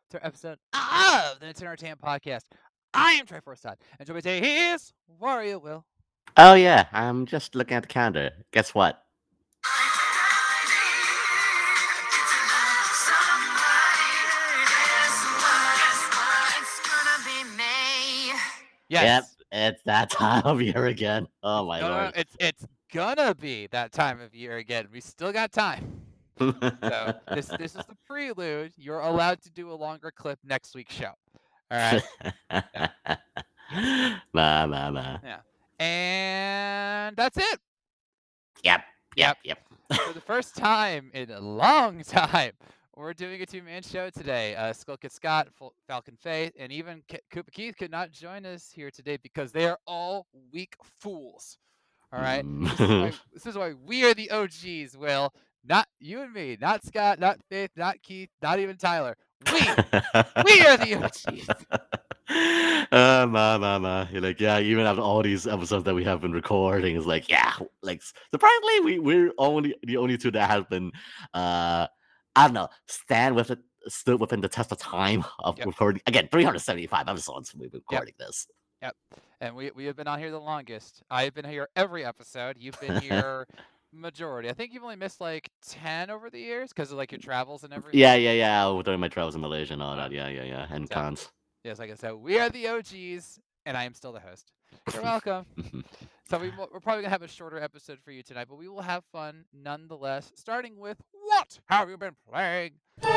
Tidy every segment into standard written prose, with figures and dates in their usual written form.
to episode of the Nintendo Entertainment Podcast. I am Triforce Todd, and joining me today is Wario Will. Oh yeah, I'm just looking at the calendar. Guess what? Yep, Yes. it's that time of year again. Oh my No, lord. it's gonna be that time of year again. We still got time. So this is the prelude. You're allowed to do a longer clip next week's show. All right. Yeah. Nah. Yeah. And that's it. Yep. Yep. For the first time in a long time, we're doing a two-man show today. Skull Kid Scott, Falcon Faith, and even Koopa Keith could not join us here today because they are all weak fools. All right, this is why we are the OGs. Will, not you and me, not Scott, not Faith, not Keith, not even Tyler. We are the OGs. Ma. You're like, yeah, even after all these episodes that we have been recording, it's like, yeah, like surprisingly, we're only the only two that have been I don't know, stood within the test of time of recording again, 375 episodes we've been recording this. Yep. And we have been on here the longest. I've been here every episode. You've been here majority. I think you've only missed like 10 over the years because of like your travels and everything. Yeah. During my travels in Malaysia and all that. Yeah. And cons. Yes, like I said, we are the OGs, and I am still the host. You're welcome. So we're probably gonna have a shorter episode for you tonight, but we will have fun nonetheless. Starting with what have you been playing?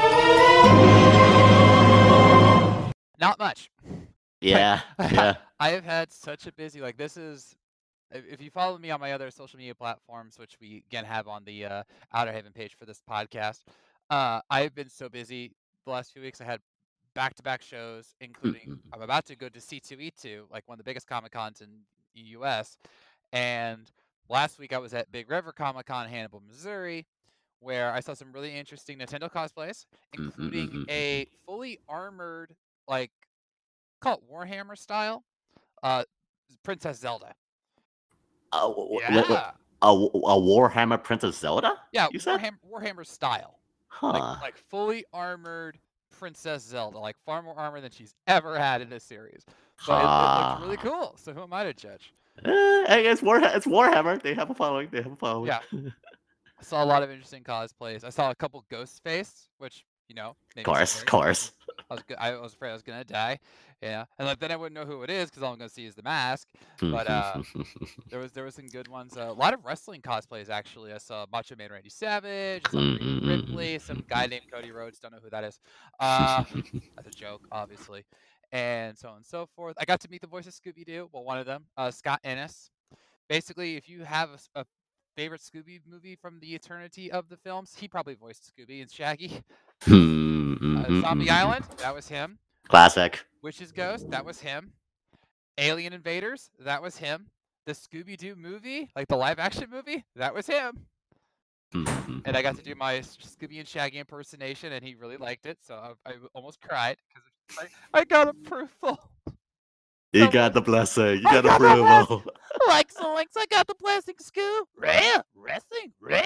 Not much. Yeah. I have had such a busy this is. If you follow me on my other social media platforms, which we again have on the Outer Haven page for this podcast, I've been so busy the last few weeks. I had back-to-back shows, including I'm about to go to C2E2, like one of the biggest Comic-Cons in the U.S. And last week I was at Big River Comic-Con, Hannibal, Missouri, where I saw some really interesting Nintendo cosplays, including a fully armored, call it Warhammer style, Princess Zelda. Yeah. A Warhammer Princess Zelda? Yeah, you said? Warhammer style. Huh. Like fully armored Princess Zelda, like far more armor than she's ever had in this series. But it looks really cool. So who am I to judge? Hey, it's Warhammer. They have a following. Yeah. I saw a lot of interesting cosplays. I saw a couple Ghostface, which of course. I was afraid I was gonna die. Yeah, and then I wouldn't know who it is because all I'm gonna see is the mask. But there was some good ones. A lot of wrestling cosplays actually. I saw Macho Man Randy Savage, some Ripley, some guy named Cody Rhodes. Don't know who that is. That's a joke, obviously, and so on and so forth. I got to meet the voice of Scooby Doo. Well, one of them, Scott Ennis. Basically, if you have a favorite Scooby movie from the eternity of the films, he probably voiced Scooby and Shaggy. Zombie Island, that was him. Classic. Witch's Ghost, that was him. Alien Invaders, that was him. The Scooby-Doo movie, like the live-action movie, that was him. And I got to do my Scooby and Shaggy impersonation, and he really liked it, so I almost cried because I got approval. You got the blessing. You got approval. Likes, I got the blessing, Scoo. Rare, wrestling, rare.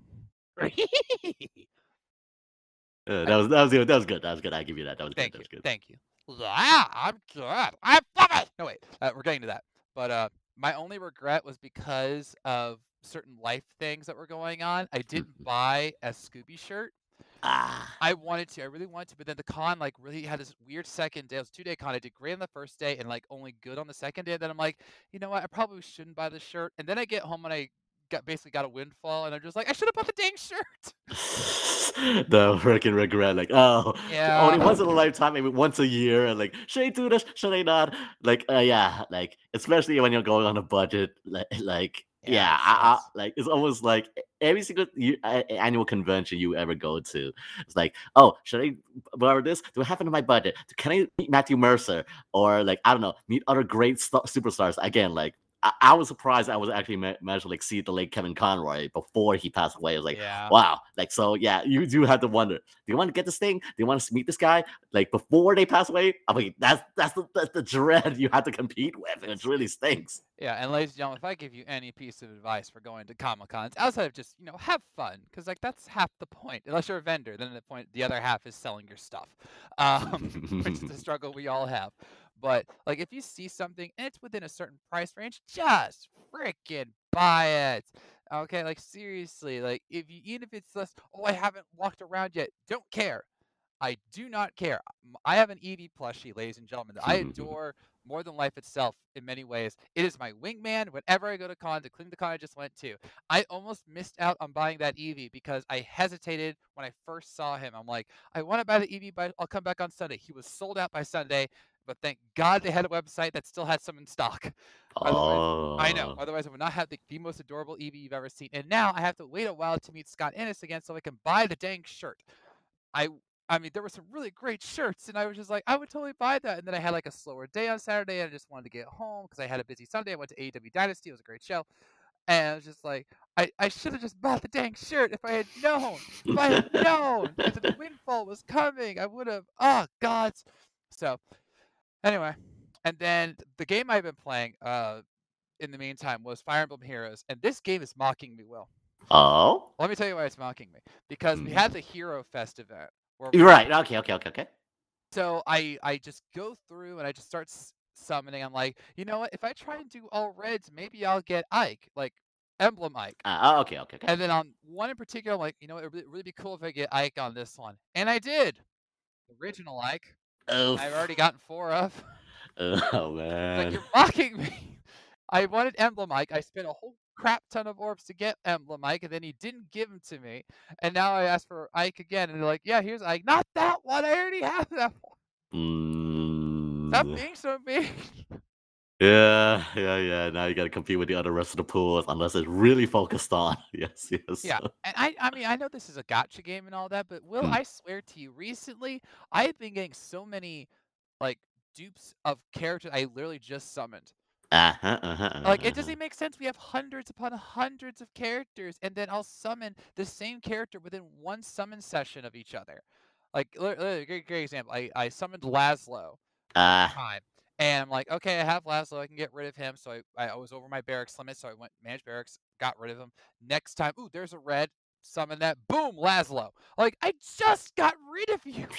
That was good. I give you that. That was good. Thank you. Yeah, I'm good. I'm fine. No wait, we're getting to that. But my only regret was because of certain life things that were going on. I didn't buy a Scooby shirt. I really wanted to, but then the con really had this weird second day. It was a 2-day con. I did great on the first day and only good on the second day. Then I'm like, you know what? I probably shouldn't buy the shirt. And then I get home and I basically got a windfall, and I'm just like, I should have bought the dang shirt. The freaking regret, only once in a lifetime, maybe once a year, and should I do this? Should I not? Especially when you're going on a budget, it's almost like every single annual convention you ever go to. It's like, oh, should I borrow this? Do I have it in my budget? Can I meet Matthew Mercer or I don't know, meet other great superstars again? I was surprised I was actually managed to like see the late Kevin Conroy before he passed away. I was like, Yeah. wow, like so yeah, you do have to wonder, do you want to get this thing? Do you want to meet this guy like before they pass away? I mean, that's the dread you have to compete with, and it really stinks. Yeah, and ladies and gentlemen, if I give you any piece of advice for going to Comic Cons, outside of just have fun, because like that's half the point. Unless you're a vendor, then the other half is selling your stuff, which is a struggle we all have. But like if you see something and it's within a certain price range, just freaking buy it. Okay, like seriously, like if you even if it's less, oh I haven't walked around yet, don't care. I do not care. I have an Eevee plushie, ladies and gentlemen, that I adore more than life itself in many ways. It is my wingman whenever I go to cons, including the con I just went to. I almost missed out on buying that Eevee because I hesitated when I first saw him. I'm like, I want to buy the Eevee, but I'll come back on Sunday. He was sold out by Sunday, but thank God they had a website that still had some in stock. Otherwise, I know. Oh. Otherwise, I would not have the most adorable Eevee you've ever seen. And now I have to wait a while to meet Scott Innes again so I can buy the dang shirt. I I mean, there were some really great shirts, and I was just like, I would totally buy that. And then I had like a slower day on Saturday, and I just wanted to get home because I had a busy Sunday. I went to AEW Dynasty; it was a great show, and I was just like, I should have just bought the dang shirt if I had known. If I had known that the windfall was coming, I would have. Oh God! So anyway, and then the game I've been playing, in the meantime, was Fire Emblem Heroes, and this game is mocking me, Will. Oh. Let me tell you why it's mocking me. Because we Hmm. had the Hero Fest event where You're right. Okay. Okay. Okay. Okay. so I just go through and I just start summoning. I'm like, you know what? If I try and do all reds, maybe I'll get Ike, like Emblem Ike. Okay. Okay. Okay. And then on one in particular, I'm like, you know, it'd really be cool if I get Ike on this one, and I did. Original Ike. I've Oof. already gotten 4 of. Oh Like man. you're mocking me. I wanted Emblem Ike. I spent a whole crap ton of orbs to get Emblem Ike, and then he didn't give them to me. And now I asked for Ike again, and they're like, "Yeah, here's Ike." Not that one. I already have that one. Stop Mm. being so mean. Yeah, yeah, yeah. Now you gotta compete with the other rest of the pools unless it's really focused on. Yes, yes. Yeah, and I mean, I know this is a gotcha game and all that, but Will, Mm. I swear to you, recently I have been getting so many like dupes of characters I literally just summoned. Uh-huh, uh-huh, Like, uh-huh, it doesn't uh-huh. even make sense. We have hundreds upon hundreds of characters, and then I'll summon the same character within one summon session of each other. Like, literally, great example. I summoned Laszlo one Uh, time, and I'm like, okay, I have Laszlo, I can get rid of him. So I was over my barracks limit, so I went manage barracks, got rid of him. Next time, ooh, there's a red. Summon that. Boom, Laszlo. Like, I just got rid of you.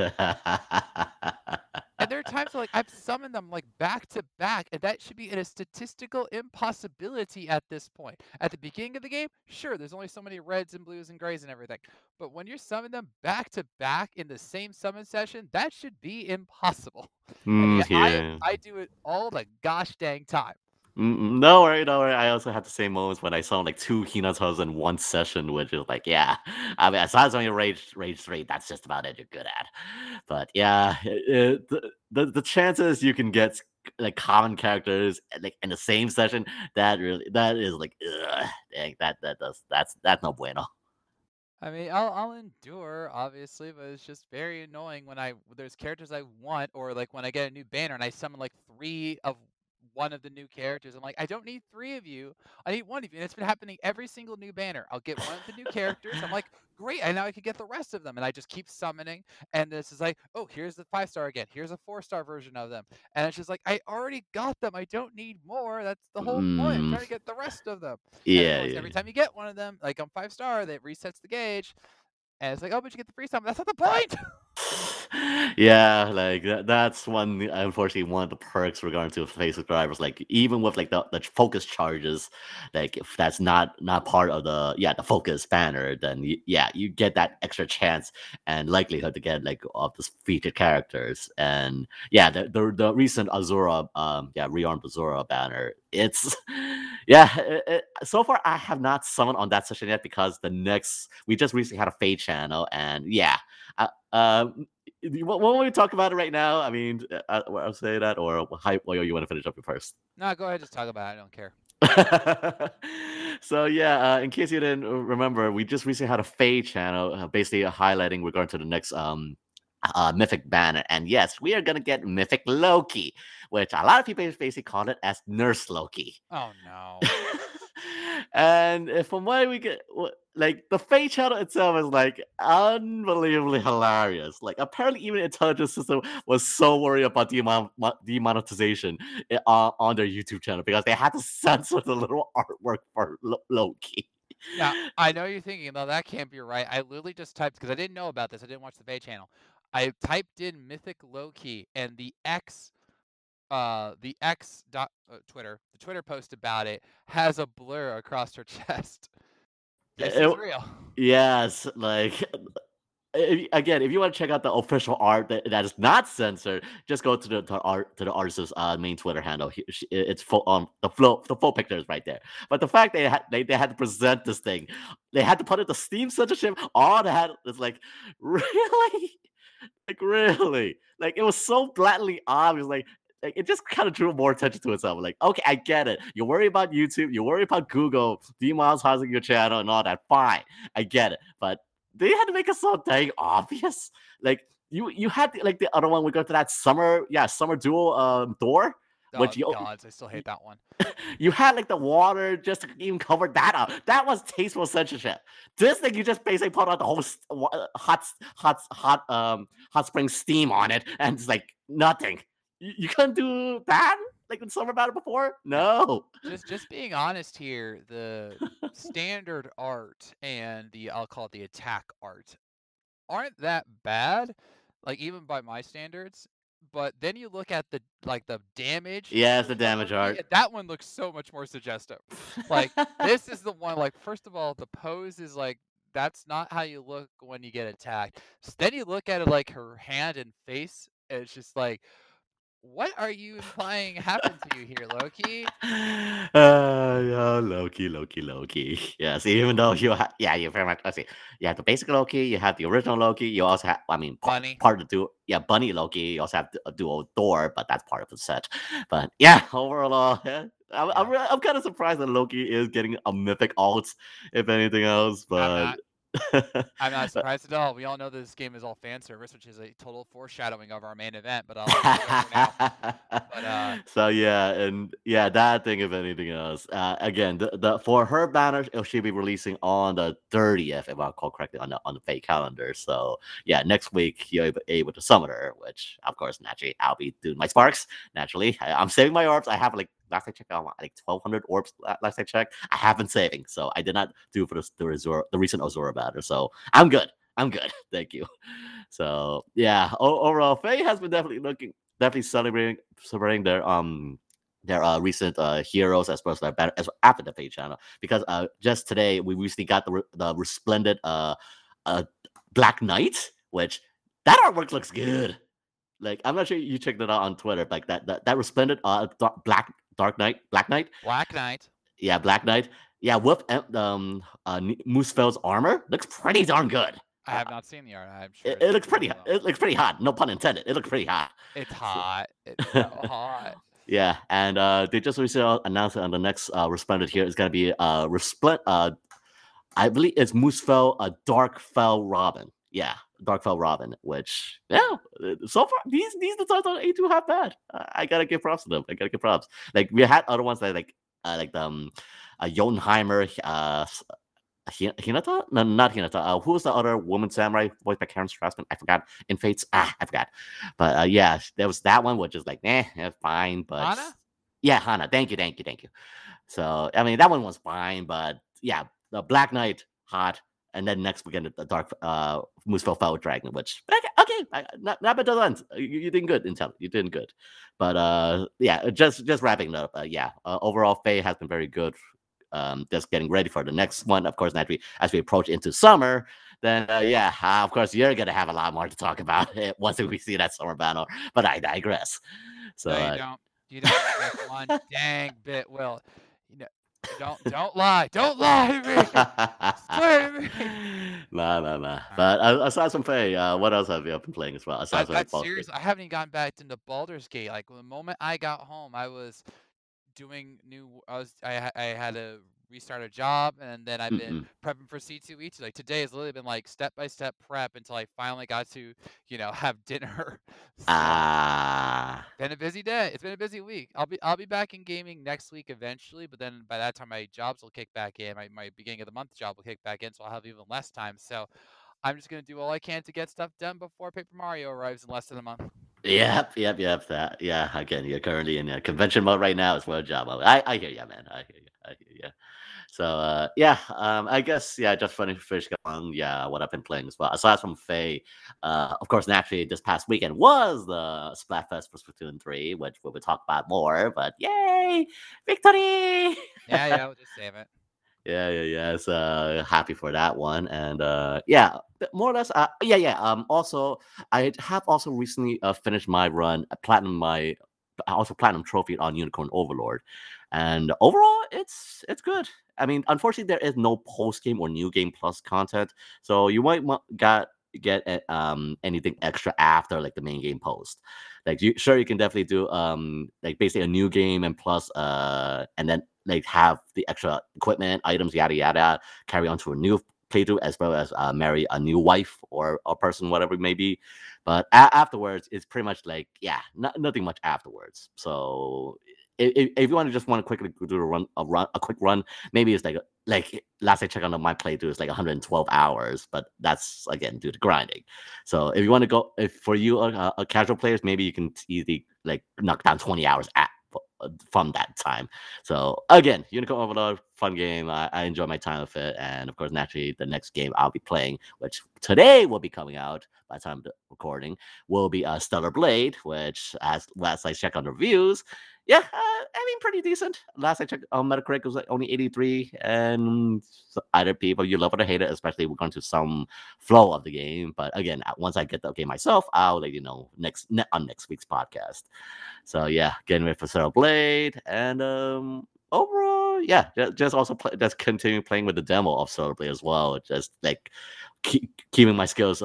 And there are times where, like, I've summoned them, like, back to back, and that should be a statistical impossibility at this point. At the beginning of the game, sure, there's only so many reds and blues and grays and everything. But when you're summoning them back to back in the same summon session, that should be impossible. And mm, yet yeah. I do it all the gosh dang time. No worry, no worry. I also had the same moments when I saw like 2 Hinatas in one session, which is like, yeah. I mean, aside from your rage 3, that's just about it you're good at. But yeah, the chances you can get like common characters like in the same session, that is like, ugh, dang, that's no bueno. I mean, I'll endure, obviously, but it's just very annoying when there's characters I want, or like when I get a new banner and I summon like 3 of one of the new characters. I'm like, I don't need 3 of you. I need 1 of you. And it's been happening every single new banner. I'll get one of the new characters. I'm like, great, and now I can get the rest of them. And I just keep summoning. And this is like, oh, here's the 5-star again. Here's a 4-star version of them. And it's just like, I already got them. I don't need more. That's the whole point. I'm Mm, trying to get the rest of them. And of yeah, course, yeah. every time you get one of them, like on 5-star, that resets the gauge. And it's like, oh, but you get the free summon. That's not the point. Yeah, like that's one unfortunately one of the perks regarding to Facebook drivers. Like even with like the focus charges, like if that's not part of the focus banner, then yeah, you get that extra chance and likelihood to get like of the featured characters. And yeah, the recent Azura rearmed Azura banner. It's yeah. So far, I have not summoned on that session yet because we just recently had a Fate channel, and yeah. Uh, um, what we talk about it right now? I mean, I'll say that, or you want to finish up your first? No, go ahead. Just talk about it. I don't care. So yeah, in case you didn't remember, we just recently had a Faye channel, basically highlighting regard to the next Mythic banner. And yes, we are gonna get Mythic Loki, which a lot of people basically call it as Nurse Loki. Oh no. And from what we get, like the Fate channel itself is like unbelievably hilarious. Like apparently, even intelligence system was so worried about demonetization on their YouTube channel because they had to censor the little artwork for Loki. Now, I know you're thinking, "No, that can't be right." I literally just typed because I didn't know about this, I didn't watch the Bay channel. I typed in Mythic Loki, and the Twitter post about it has a blur across her chest. This is It- real. yes, like again, if you want to check out the official art that is not censored, just go to the artist's main Twitter handle. It's full on the full picture is right there. But the fact they had to present this thing, they had to put it the Steam censorship. All they had is like really, like really, like it was so blatantly obvious. Like it just kind of drew more attention to itself. Like, okay, I get it. You worry about YouTube, you worry about Google demonetizing your channel and all that. Fine, I get it. But they had to make it so dang obvious. Like you had like the other one. We go to that summer duel door, Oh which you gods, I still hate that one. you had like the water just to even cover that up. That was tasteful censorship. This thing you just basically put out the whole hot spring steam on it, and it's like nothing. You couldn't do that like in summer battle before. No. No. Just being honest here, the standard art and I'll call it the attack art aren't that bad, like even by my standards. But then you look at the damage Yeah, it's the version of damage Loki, art. and that one looks so much more suggestive. Like this is the one. Like first of all, the pose is like that's not how you look when you get attacked. Then you look at it like her hand and face, and it's just like, what are you implying happened to you here, Loki? Yeah, Loki. Yes, even though you very much. Let's see, you have the basic Loki, you have the original Loki, you also have, I mean, Bunny. part of the duo, yeah, Bunny Loki. You also have a duo Thor, but that's part of the set. But yeah, overall, yeah, Yeah. I'm kind of surprised that Loki is getting a mythic alt, if anything else. I'm But not. I'm not surprised at all. We all know this game is all fan service, which is a total foreshadowing of our main event, but I'll let you go for now. But so yeah, and yeah, that thing. If anything else, again, the for her banner, it should be releasing on the 30th, if I recall correctly, on the fake calendar. So yeah, next week you're able to summon her, which of course naturally I'll be doing my sparks. Naturally, I'm saving my orbs. I have like last I checked, I want like 1,200 orbs. Last I checked, I have been saving, so I did not do for the recent Azura banner. So I'm good. I'm good. Thank you. So yeah, overall, Faye has been definitely celebrating their recent heroes as well as their better as after the Fate channel, because just today we recently got the resplendent uh Black Knight, which that artwork looks good. Like I'm not sure you checked it out on Twitter, like that resplendent Black Knight. Black Knight. Yeah, Black Knight. Yeah, with Moosefeld's armor looks pretty darn good. I have not seen the art. I'm sure It it's looks pretty. cool though. It looks pretty hot. No pun intended. It looks pretty hot. It's So- hot. It's so hot. yeah, and they just recently announced that on the next Resplendent here is going to be I believe it's Moosefell, Dark Fell Robin. Yeah, Dark Fell Robin. Which so far these designs on A2 have bad. I gotta give props to them. I gotta give props. Like we had other ones that like the Jotunheimer, Hinata? No, not Hinata. Who was the other woman samurai voiced by Karen Strassman? I forgot. In Fates. I forgot. But yeah, there was that one, which is like, fine. But Hana? yeah, Hana. Thank you. So I mean, that one was fine, but yeah, the Black Knight, hot. And then next we get the Dark Moosefell Foul Dragon, which okay, not bad designs. You did good, Intel. You did good. But yeah, just wrapping it up. Yeah, overall, Faye has been very good, just getting ready for the next one. Of course, naturally, as we approach into summer, then yeah, of course, you're gonna have a lot more to talk about once we see that summer battle. But I digress. So No, you don't. You don't make one dang bit, Will. You know, don't lie. Don't lie to me. Swear to me. nah. But aside from Faye, what else have you been playing as well? Aside from Baldur's Gate? Seriously, I haven't even gotten back into Baldur's Gate. Like the moment I got home, I was doing new. I had to restart a job, and then I've been Mm-mm. prepping for C2E2. Like today has literally been like step by step prep until I finally got to, have dinner. So Ah. been a busy day. It's been a busy week. I'll be back in gaming next week eventually, but then by that time my jobs will kick back in. My beginning of the month job will kick back in, so I'll have even less time. So I'm just gonna do all I can to get stuff done before Paper Mario arrives in less than a month. Yep. That, yeah. Again, you're currently in convention mode right now as well as job mode. I hear you, man. I hear you. So yeah, I guess yeah, just funny fish on yeah, what I've been playing as well. Aside from Faye, of course, naturally this past weekend was the Splatfest for Splatoon 3, which we will talk about more. But yay, victory! Yeah, we'll just save it. Yeah. So happy for that one, and yeah, more or less. Yeah. Also, I have also recently finished my run, also platinum trophy on Unicorn Overlord, and overall, it's good. I mean, unfortunately, there is no post game or new game plus content, so you might get anything extra after like the main game post. Like you can definitely do like basically a new game and plus and then like have the extra equipment, items, yada yada, carry on to a new playthrough as well as marry a new wife or a person, whatever it may be. But afterwards, it's pretty much like yeah, nothing much afterwards. So if you want to quickly do a quick run, maybe it's like last I checked on my playthrough is like 112 hours, but that's again due to grinding. So if you want to go, if for you a casual players, maybe you can easily like knock down 20 hours from that time. So again, Unicorn Overlord, fun game. I enjoy my time with it, and of course, naturally, the next game I'll be playing, which today will be coming out by the time of the recording, will be Stellar Blade, which as last I checked on the reviews, yeah, I mean, pretty decent. Last I checked on Metacritic, it was like only 83, and either people you love it or hate it, especially we're going to some flow of the game. But again, once I get the game myself, I'll let you know on next week's podcast. So yeah, getting ready for Stellar Blade, and overall, yeah, just also just continue playing with the demo of Stellar Blade as well. Just like keeping my skills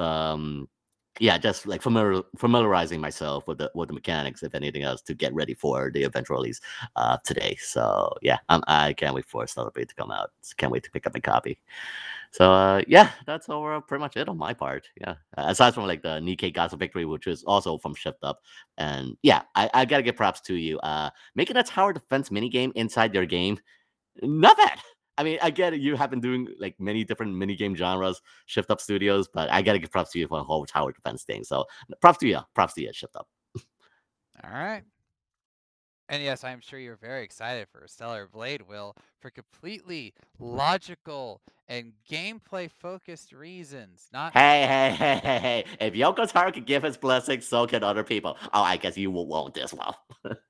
yeah, just like familiarizing myself with the mechanics, if anything else, to get ready for the eventual release today. So yeah, I can't wait for Celebrate to come out. Can't wait to pick up a copy. So yeah, that's overall pretty much it on my part. Yeah, aside from like the Nikkei Gods of Victory, which is also from Shift Up, and yeah, I gotta give props to you. Making a tower defense mini game inside your game, not bad. I mean, I get it. You have been doing like many different mini game genres, Shift Up Studios, but I gotta give props to you for the whole tower defense thing. So props to you, Shift Up. All right. And yes, I'm sure you're very excited for Stellar Blade, Will, for completely logical and gameplay focused reasons. Not Hey. If Yoko Taro can give his blessing, so can other people. Oh, I guess you won't as well.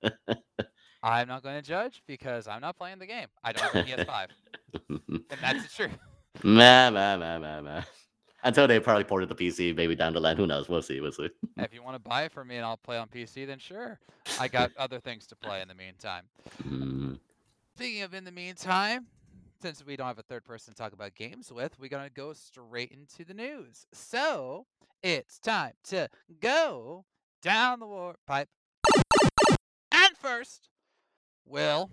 I'm not going to judge because I'm not playing the game. I don't have a PS5. And that's the truth. Man. Until they probably ported the PC, maybe down the line. Who knows? We'll see. If you want to buy it for me and I'll play on PC, then sure. I got other things to play in the meantime. Mm. Speaking of in the meantime, since we don't have a third person to talk about games with, we're going to go straight into the news. So it's time to go down the warp pipe. And first, Will.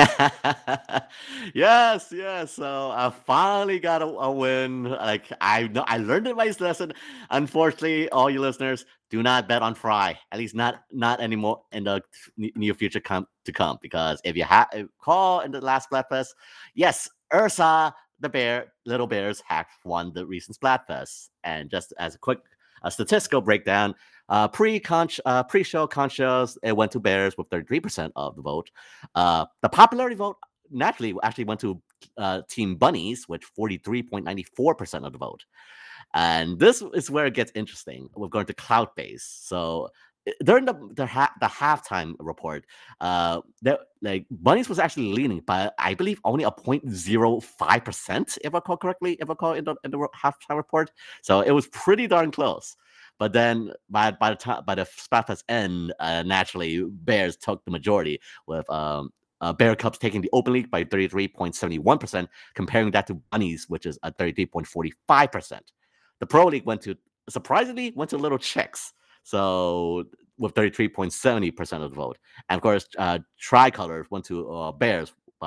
Yes. So I finally got a win. Like I know, I learned it my lesson. Unfortunately, all you listeners, do not bet on Fry. At least not anymore in the near future to come. Because if you call in the last Splatfest, yes, Ursa the little bears have won the recent Splatfest. And just as a quick statistical breakdown, pre-show conscious, it went to Bears with 33% of the vote. The popularity vote naturally actually went to Team Bunnies with 43.94% of the vote. And this is where it gets interesting. We're going to cloud base. So during the halftime report, like Bunnies was actually leaning by I believe only a 0.05%, if I recall correctly, if I recall in the halftime report. So it was pretty darn close. But then by the Splatfest end, naturally Bears took the majority with Bear Cubs taking the Open League by 33.71%, comparing that to Bunnies, which is at 33.45%. The Pro League surprisingly went to Little Chicks, so with 33.70% of the vote. And of course, Tricolor went to Bears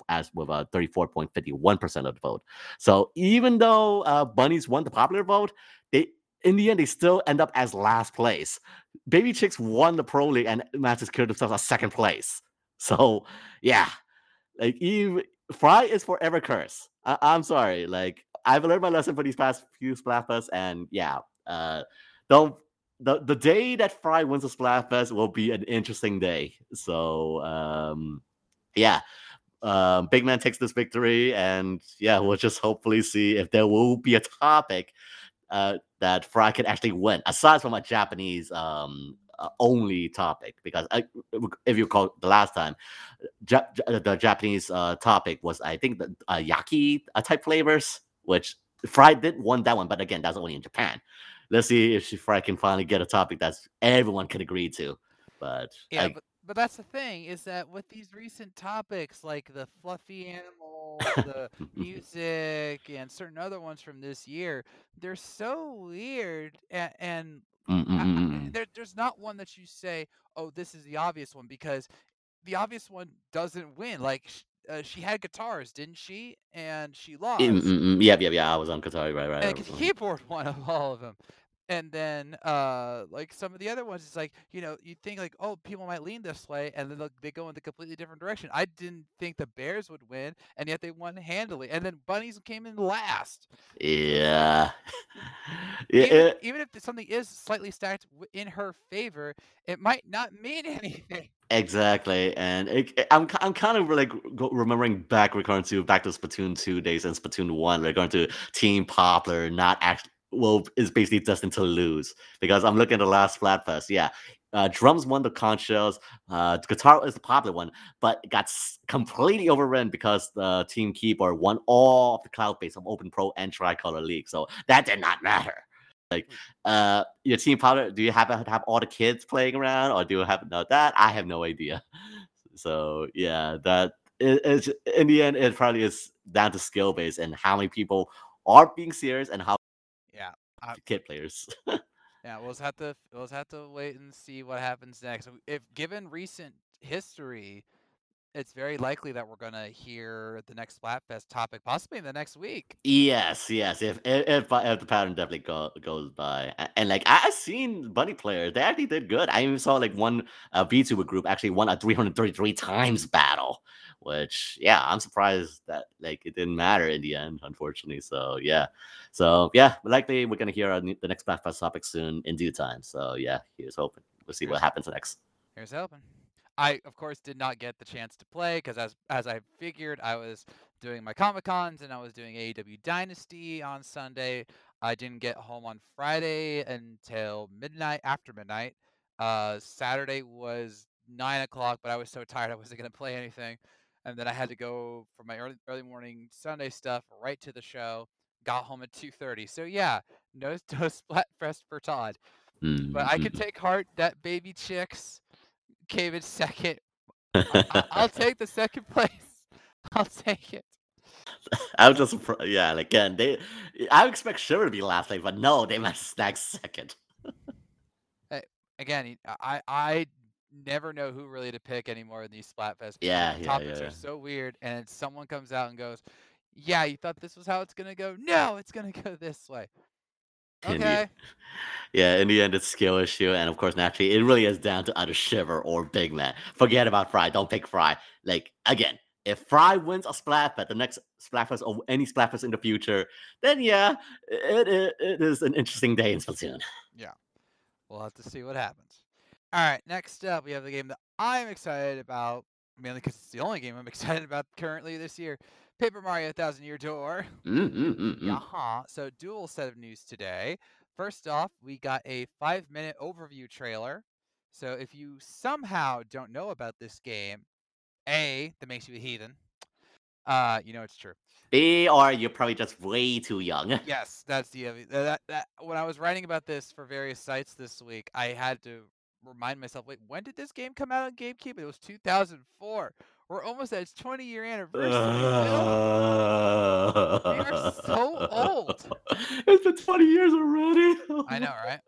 as with 34.51% of the vote. So even though bunnies won the popular vote, they in the end they still end up as last place. Baby Chicks won the Pro League and managed to secure themselves a second place. So yeah, like even Fry is forever cursed. I'm sorry. Like I've learned my lesson for these past few Splatfests, and yeah, don't the day that Fry wins a Splatfest will be an interesting day. So yeah, Big Man takes this victory, and yeah, we'll just hopefully see if there will be a topic that Fry can actually win, aside from a Japanese only topic. Because if you recall the last time, the Japanese topic was, I think, the yaki type flavors, which Fry did won that one, but again, that's only in Japan. Let's see if Fry can finally get a topic that's everyone can agree to. But Yeah, but that's the thing is that with these recent topics like the fluffy animals, the music, and certain other ones from this year, they're so weird, and there's not one that you say, oh, this is the obvious one, because the obvious one doesn't win. Like she had guitars, didn't she? And she lost. Yeah. I was on Qatari, And right. keyboard one of all of them. And then, like some of the other ones, it's like, you think like, oh, people might lean this way, and then they go in the completely different direction. I didn't think the Bears would win, and yet they won handily. And then Bunnies came in last. Yeah. Even if something is slightly stacked in her favor, it might not mean anything. Exactly, and I'm kind of like remembering back recurring to back to Splatoon 2 days and Splatoon 1, regarding to Team Poplar not actually is basically destined to lose, because I'm looking at the last Splatfest. Yeah, drums won the conch shells. Guitar is the popular one, but it got completely overrun because the Team Keyboard won all of the cloud base of Open Pro and Tricolor League, so that did not matter. Like, your Team Powder, do you happen to have all the kids playing around, or do you have that? I have no idea. So yeah, that is in the end, it probably is down to skill base and how many people are being serious and how Yeah. kid players. Yeah, we'll just have to wait and see what happens next. If given recent history, it's very likely that we're gonna hear the next Splatfest topic possibly in the next week. Yes. If the pattern definitely goes by, and like I've seen Bunny players, they actually did good. I even saw like one VTuber group actually won a 333 times battle, which yeah, I'm surprised that like it didn't matter in the end, unfortunately. So yeah, likely we're gonna hear the next Blackfest topic soon in due time. So yeah, here's hoping. We'll see what happens next. Here's hoping. I, of course, did not get the chance to play because, as I figured, I was doing my Comic Cons and I was doing AEW Dynasty on Sunday. I didn't get home on Friday until midnight, after midnight. Saturday was 9 o'clock, but I was so tired I wasn't going to play anything. And then I had to go for my early morning Sunday stuff right to the show. Got home at 2:30. So yeah, no Splatfest for Todd. But I can take heart that Baby Chicks came in second. I'll take the second place. I'll take it. I was just surprised. Yeah, like, again, I expect Shiver to be last place, but no, they might snag second. Again, I never know who really to pick anymore in these Splatfests. Yeah. Topics are so weird, and someone comes out and goes, "Yeah, you thought this was how it's gonna go? No, it's gonna go this way." Okay. Yeah, in the end, it's skill issue, and of course, naturally, it really is down to either Shiver or Big Man. Forget about Fry. Don't pick Fry. Like, again, if Fry wins a Splatfest, the next Splatfest or any Splatfest in the future, then yeah, it is an interesting day in Splatoon. Yeah. We'll have to see what happens. All right, next up, we have the game that I'm excited about, mainly because it's the only game I'm excited about currently this year. Paper Mario 1000 Year Door. Yaha. So, dual set of news today. First off, we got a 5-minute overview trailer. So, if you somehow don't know about this game, A, that makes you a heathen. You know it's true. B, or you're probably just way too young. Yes, that's the that when I was writing about this for various sites this week, I had to remind myself, wait, when did this game come out on GameCube? It was 2004. We're almost at its 20-year anniversary. We are so old. It's been 20 years already. I know, right?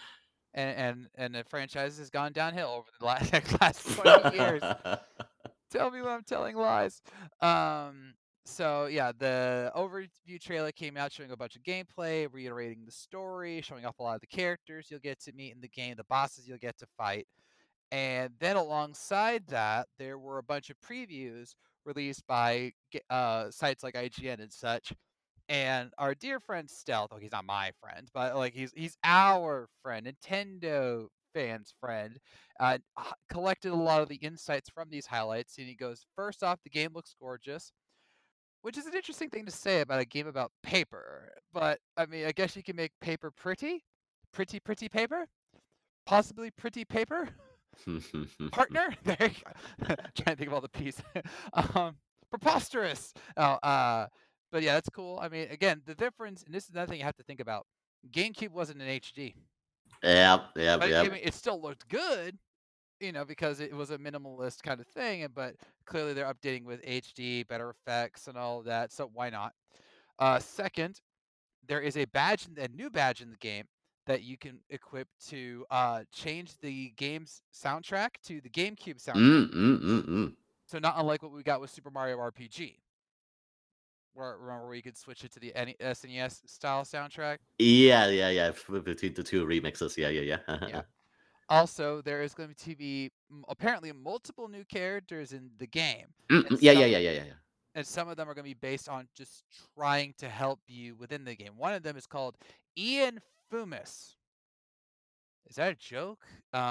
And the franchise has gone downhill over the last 20 years. Tell me when I'm telling lies. Um, so yeah, the overview trailer came out showing a bunch of gameplay, reiterating the story, showing off a lot of the characters you'll get to meet in the game, the bosses you'll get to fight. And then alongside that, there were a bunch of previews released by sites like IGN and such. And our dear friend Stealth, oh, he's not my friend, but like he's our friend, Nintendo fans' friend, collected a lot of the insights from these highlights. And he goes, first off, the game looks gorgeous, which is an interesting thing to say about a game about paper. But I mean, I guess you can make paper pretty, pretty paper, possibly pretty paper. Partner? There you go. Trying to think of all the pieces. Preposterous. But yeah, that's cool. I mean, again, the difference, and this is another thing you have to think about. GameCube wasn't in HD, Yep, but I yep. mean, it still looked good, because it was a minimalist kind of thing. But clearly, they're updating with HD, better effects, and all of that. So why not? Second, there is a new badge in the game that you can equip to change the game's soundtrack to the GameCube soundtrack. So not unlike what we got with Super Mario RPG, where you could switch it to the SNES style soundtrack. Yeah. Between the two remixes, yeah. Yeah. Also, there is going to be apparently multiple new characters in the game, and Yeah. some of them are going to be based on just trying to help you within the game. One of them is called Ian Fumis. Is that a joke?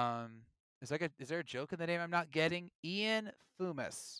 Is there a joke in the name I'm not getting? Ian Fumis.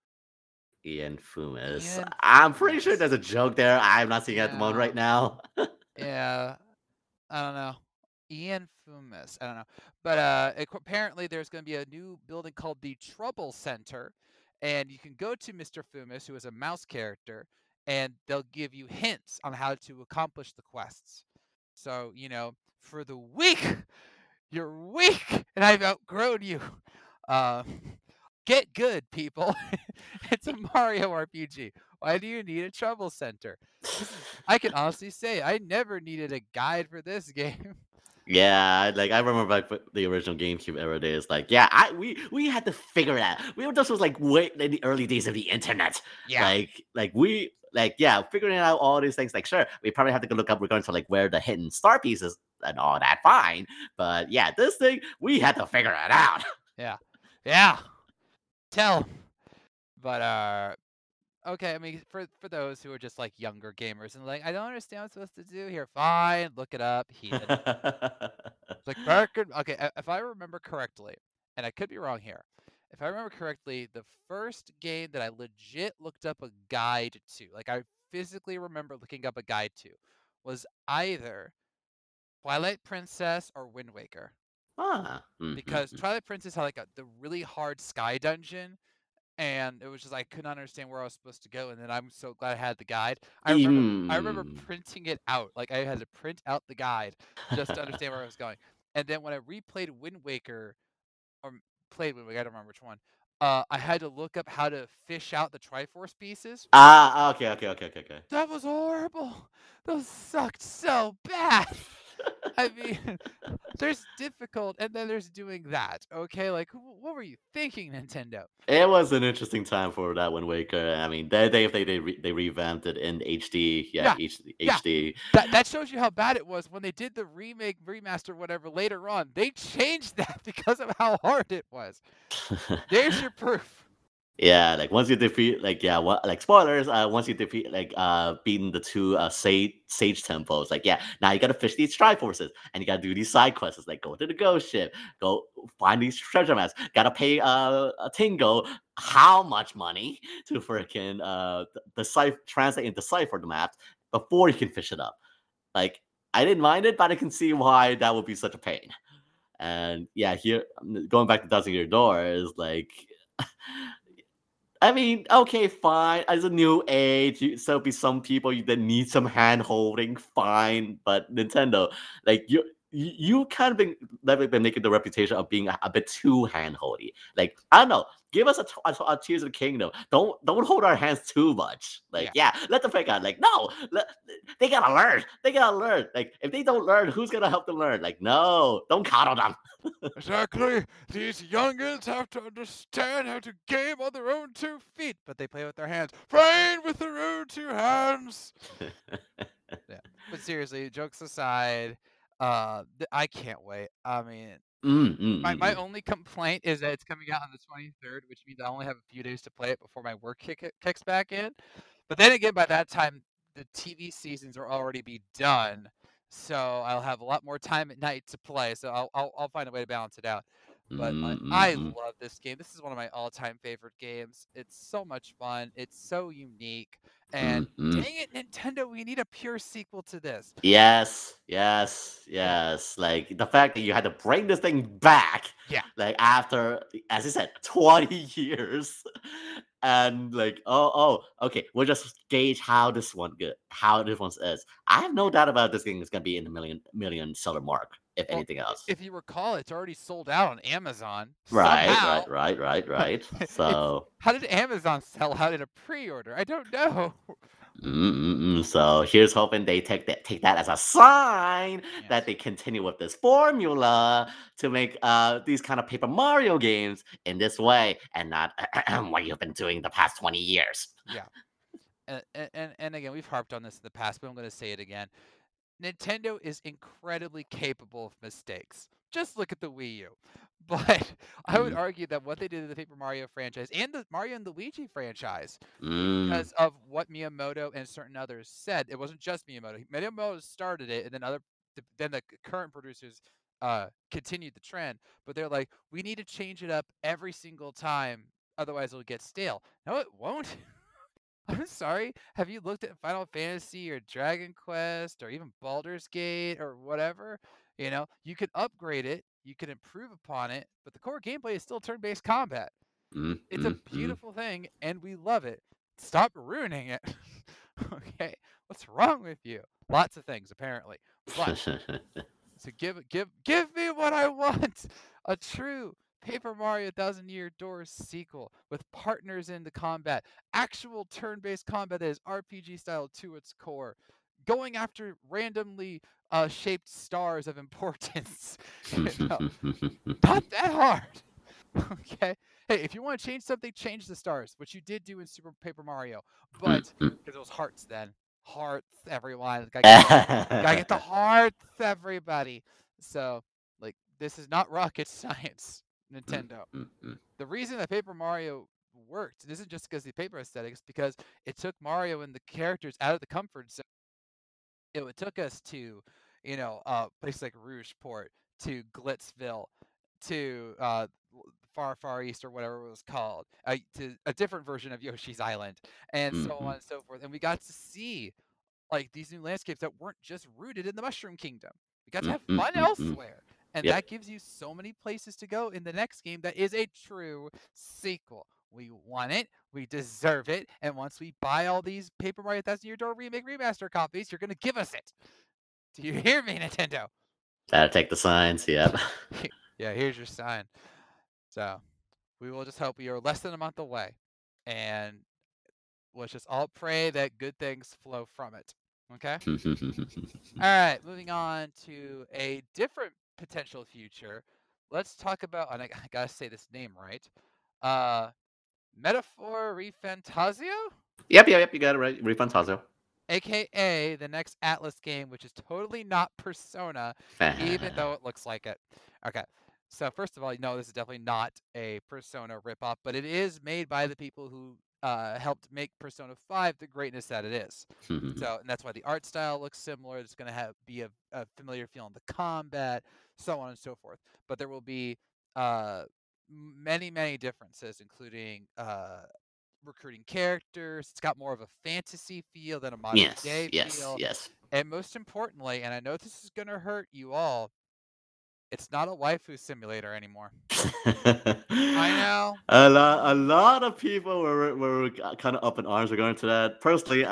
Ian Fumis. Ian I'm pretty sure Fumis. there's a joke there. I'm not seeing it at the moment Yeah. right now. Yeah. I don't know. Ian Fumis. I don't know. But apparently there's going to be a new building called the Trouble Center, and you can go to Mr. Fumis, who is a mouse character, and they'll give you hints on how to accomplish the quests. So, for the weak, you're weak, and I've outgrown you. Uh, get good, people. It's a Mario RPG. Why do you need a trouble center? I can honestly say I never needed a guide for this game. Yeah, like I remember back the original GameCube era days. Like, yeah, we had to figure it out. This was like way in the early days of the internet. Yeah. Figuring out all these things. Like, sure, we probably have to go look up regarding to like where the hidden star pieces and all that. Fine, but yeah, this thing we had to figure it out. Yeah. Tell. But okay, I mean for those who are just like younger gamers and like I don't understand what I'm supposed to do here. Fine, look it up, heathen. It's like if I remember correctly, and I could be wrong here. If I remember correctly, the first game that I legit looked up a guide to, like I physically remember looking up a guide to, was either Twilight Princess or Wind Waker. Because Twilight Princess had like the really hard sky dungeon, and it was just I couldn't understand where I was supposed to go. And then I'm so glad I had the guide. I remember printing it out. Like I had to print out the guide just to understand where I was going. And then when I replayed Wind Waker, or played Wind Waker, I don't remember which one. I had to look up how to fish out the Triforce pieces. Okay. That was horrible. Those sucked so bad. I mean, there's difficult, and then there's doing that. Okay, like what were you thinking, Nintendo? It was an interesting time for that Wind Waker. I mean, they revamped it in HD. Yeah. HD. That shows you how bad it was when they did the remake, remaster, whatever later on. They changed that because of how hard it was. There's your proof. Yeah, like once you defeat, spoilers. Once you defeat, beating the two sage temples, now you gotta fish these Triforces, and you gotta do these side quests, like go to the ghost ship, go find these treasure maps. Gotta pay a Tingo how much money to freaking translate and decipher the maps before you can fish it up. Like I didn't mind it, but I can see why that would be such a pain. And yeah, here going back to Dancing Your Door is like. I mean, okay, fine. As a new age, there'll be some people that need some hand holding, fine. But Nintendo, you kind of been making the reputation of being a bit too handholdy. Like, I don't know, give us a Tears of the Kingdom. Don't hold our hands too much. Like, Yeah. yeah, let them figure out. Like, no, they gotta learn. They gotta learn. Like, if they don't learn, who's gonna help them learn? Like, no, don't coddle them. Exactly. These youngins have to understand how to game on their own 2 feet, but they play with their hands. Train with their own 2 hands. Yeah. But seriously, jokes aside, I can't wait. I mean, my Mm. only complaint is that it's coming out on the 23rd, which means I only have a few days to play it before my work kicks back in. But then again, by that time, the TV seasons will already be done, so I'll have a lot more time at night to play. So I'll find a way to balance it out. But I Mm. love this game. This is one of my all-time favorite games. It's so much fun. It's so unique. And Mm. dang it, Nintendo, we need a pure sequel to this. Yeah. Yes. Like the fact that you had to bring this thing back, Yeah. like after, as I said, 20 years, and like, okay, we'll just gauge how this one is. I have no doubt about this thing is gonna be in the million seller mark, if Well, anything else. if you recall, it's already sold out on Amazon Right, somehow. right, right, right, right. It's So how did Amazon sell out in a pre-order? I don't know. So here's hoping they take that as a sign that Yes. they continue with this formula to make these kind of Paper Mario games in this way and not what you've been doing the past 20 years. Yeah. And again, we've harped on this in the past, but I'm going to say it again. Nintendo is incredibly capable of mistakes. Just look at the Wii U. But I would Mm, argue that what they did to the Paper Mario franchise and the Mario and Luigi franchise, mm, because of what Miyamoto and certain others said, it wasn't just Miyamoto. Miyamoto started it, and then the current producers continued the trend. But they're like, we need to change it up every single time, otherwise it'll get stale. No, it won't. I'm sorry. Have you looked at Final Fantasy or Dragon Quest or even Baldur's Gate or whatever? You can upgrade it, you can improve upon it, but the core gameplay is still turn-based combat. It's a mm. beautiful thing, and we love it. Stop ruining it. Okay, what's wrong with you? Lots of things, apparently. But so give me what I want. A true Paper Mario Thousand Year Door sequel with partners in the combat, actual turn-based combat that is RPG style to its core, going after randomly shaped stars of importance. Not that hard. Okay. Hey, if you want to change something, change the stars, which you did do in Super Paper Mario, but because it was hearts then. Hearts, everyone. Gotta get the hearts, everybody. So, like, this is not rocket science, Nintendo. The reason that Paper Mario worked, it isn't just because of the paper aesthetics, because it took Mario and the characters out of the comfort zone. It took us to, places like Rougeport, to Glitzville, to Far East or whatever it was called, to a different version of Yoshi's Island, and so on and so forth. And we got to see like these new landscapes that weren't just rooted in the Mushroom Kingdom. We got to have fun elsewhere. And Yep. that gives you so many places to go in the next game that is a true sequel. We want it, we deserve it, and once we buy all these Paper Mario Thousand Year Door Remake Remaster copies, you're gonna give us it. Do you hear me, Nintendo? Gotta take the signs. Yep. Yeah, here's your sign. So we will just hope we are less than a month away. And let's just all pray that good things flow from it. Okay? All right, moving on to a different potential future. Let's talk about, and I gotta say this name right. Uh, Metaphor Refantasio, Yep. You got it right. Refantasio. aka the next Atlas game, which is totally not Persona, even though it looks like it. Okay, so first of all, no, this is definitely not a Persona ripoff, but it is made by the people who helped make Persona 5 the greatness that it is. So, and that's why the art style looks similar. It's going to be a familiar feel in the combat, so on and so forth. But there will be uh, many differences, including recruiting characters. It's got more of a fantasy feel than a modern day feel. Yes. And most importantly, and I know this is going to hurt you all, It's not a waifu simulator anymore. I a know. lot of people were kind of up in arms regarding to that. Personally,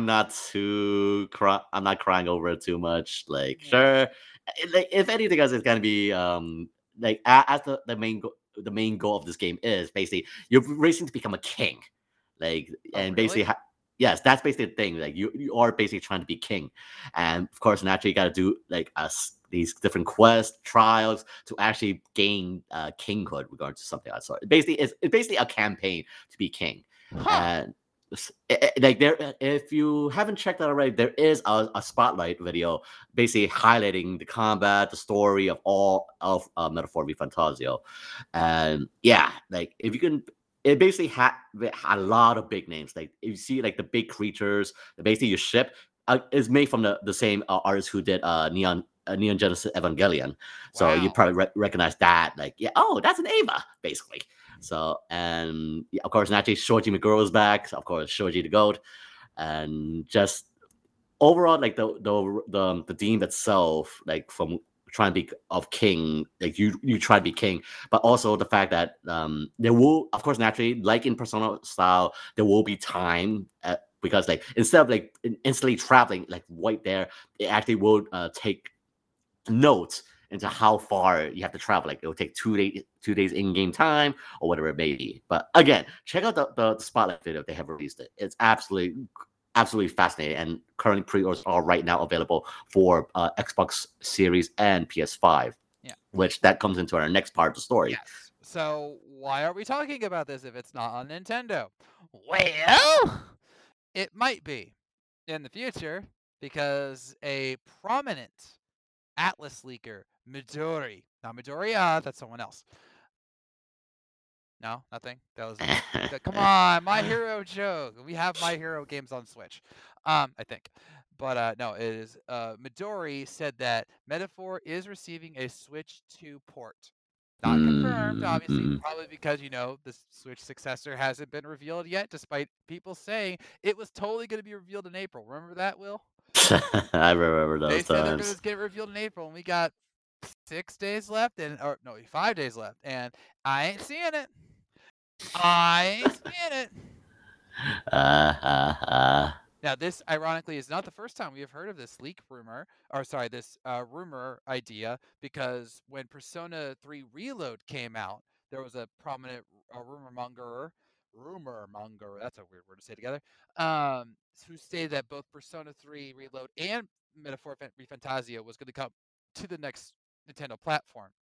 I'm not crying over it too much. Like, Yeah. sure, like if anything else, it's gonna be like as the main goal of this game is basically you're racing to become a king, like Oh, and basically. really? Yes, that's basically the thing. Like you are basically trying to be king, and of course, naturally, you got to do like these different quests, trials to actually gain kinghood regarding to something like that. So it's basically a campaign to be king, Huh. and like there, if you haven't checked that already, there is a spotlight video basically highlighting the combat, the story of all of Metaphor v Fantasio, and yeah, like if you can. It basically had a lot of big names. Like you see, like the big creatures. Basically, your ship is made from the same artist who did Neon Genesis Evangelion. So you Wow. probably recognize that. Like, yeah, oh, that's an Ava, basically. So, and yeah, of course, naturally, Shoji Meguro is back. So of course, Shoji the Goat, and just overall, like the theme itself, like from trying to be of king, like you try to be king, but also the fact that there will, of course, naturally, like in Persona style, there will be time. Because like instead of like instantly traveling like right there, it actually will take notes into how far you have to travel. Like it'll take 2 days in-game time or whatever it may be. But again, check out the spotlight video they have released. It's absolutely fascinating, and currently pre-orders are right now available for Xbox Series and PS5, Yeah. which that comes into our next part of the story. Yes. So why are we talking about this if it's not on Nintendo? Well, it might be in the future because a prominent Atlas leaker, Midori, not Midori, that's someone else. No, nothing. That was come on, My Hero joke. We have My Hero games on Switch, I think. But no, it is Midori said that Metaphor is receiving a Switch 2 port. Not confirmed, obviously, Mm. probably because the Switch successor hasn't been revealed yet, despite people saying it was totally going to be revealed in April. Remember that, Will? I remember They those said they're going times. to get revealed in April, and we got 6 days left, or no, 5 days left, and I ain't seeing it. I ain't seeing it. Uh, uh, uh. Now, this ironically is not the first time we have heard of this leak rumor, or sorry, this rumor idea, because when Persona 3 Reload came out, there was a prominent rumor monger, that's a weird word to say together, who stated that both Persona 3 Reload and Metaphor Fantasia was going to come to the next Nintendo platform.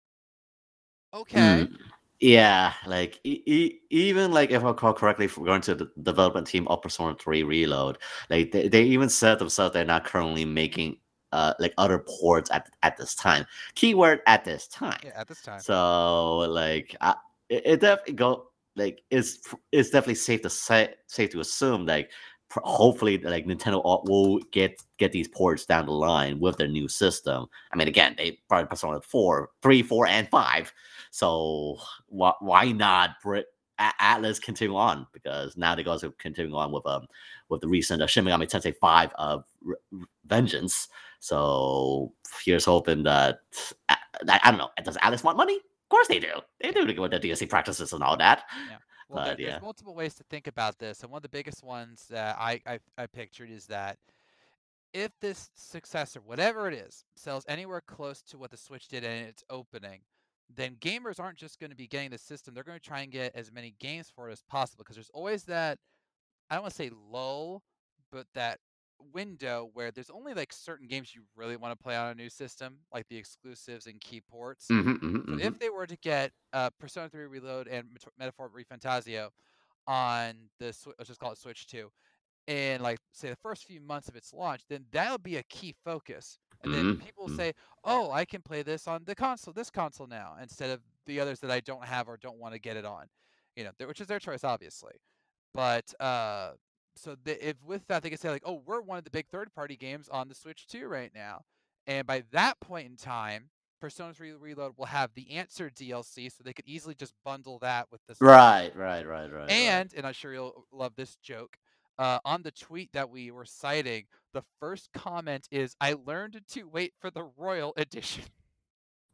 Okay. Mm. Yeah, like even like if I recall correctly, if we're going to the development team of Persona 3 Reload, like they even said themselves they're not currently making like other ports at this time. Keyword at this time. Yeah, at this time. So like it definitely go like it's definitely safe to assume like hopefully like Nintendo will get these ports down the line with their new system. I mean, again, they brought Persona 4, 3, 4, and 5. So why not Atlas continue on? Because now they go to continue on with the recent Shin Megami Tensei 5 Vengeance. So here's hoping that I don't know. Does Atlas want money? Of course they do. They do to go with the DLC practices and all that. Yeah. Well, But there's yeah. multiple ways to think about this, and one of the biggest ones that I pictured is that if this successor, whatever it is, sells anywhere close to what the Switch did in its opening, then gamers aren't just going to be getting the system; they're going to try and get as many games for it as possible because there's always that I don't want to say lull, but that window where there's only like certain games you really want to play on a new system, like the exclusives and key ports. So Mm-hmm. if they were to get Persona 3 Reload and Metaphor ReFantazio on let's just call it Switch 2, in like say the first few months of its launch, then that'll be a key focus. And then people will Mm-hmm. say, "Oh, I can play this on the console, this console now, instead of the others that I don't have or don't want to get it on." Which is their choice, obviously. But so if with that they can say like, "Oh, we're one of the big third-party games on the Switch 2 right now," and by that point in time, Persona 3 Reload will have the Answer DLC, so they could easily just bundle that with the Switch. Right. And I'm sure you'll love this joke. On the tweet that we were citing, the first comment is, "I learned to wait for the Royal Edition."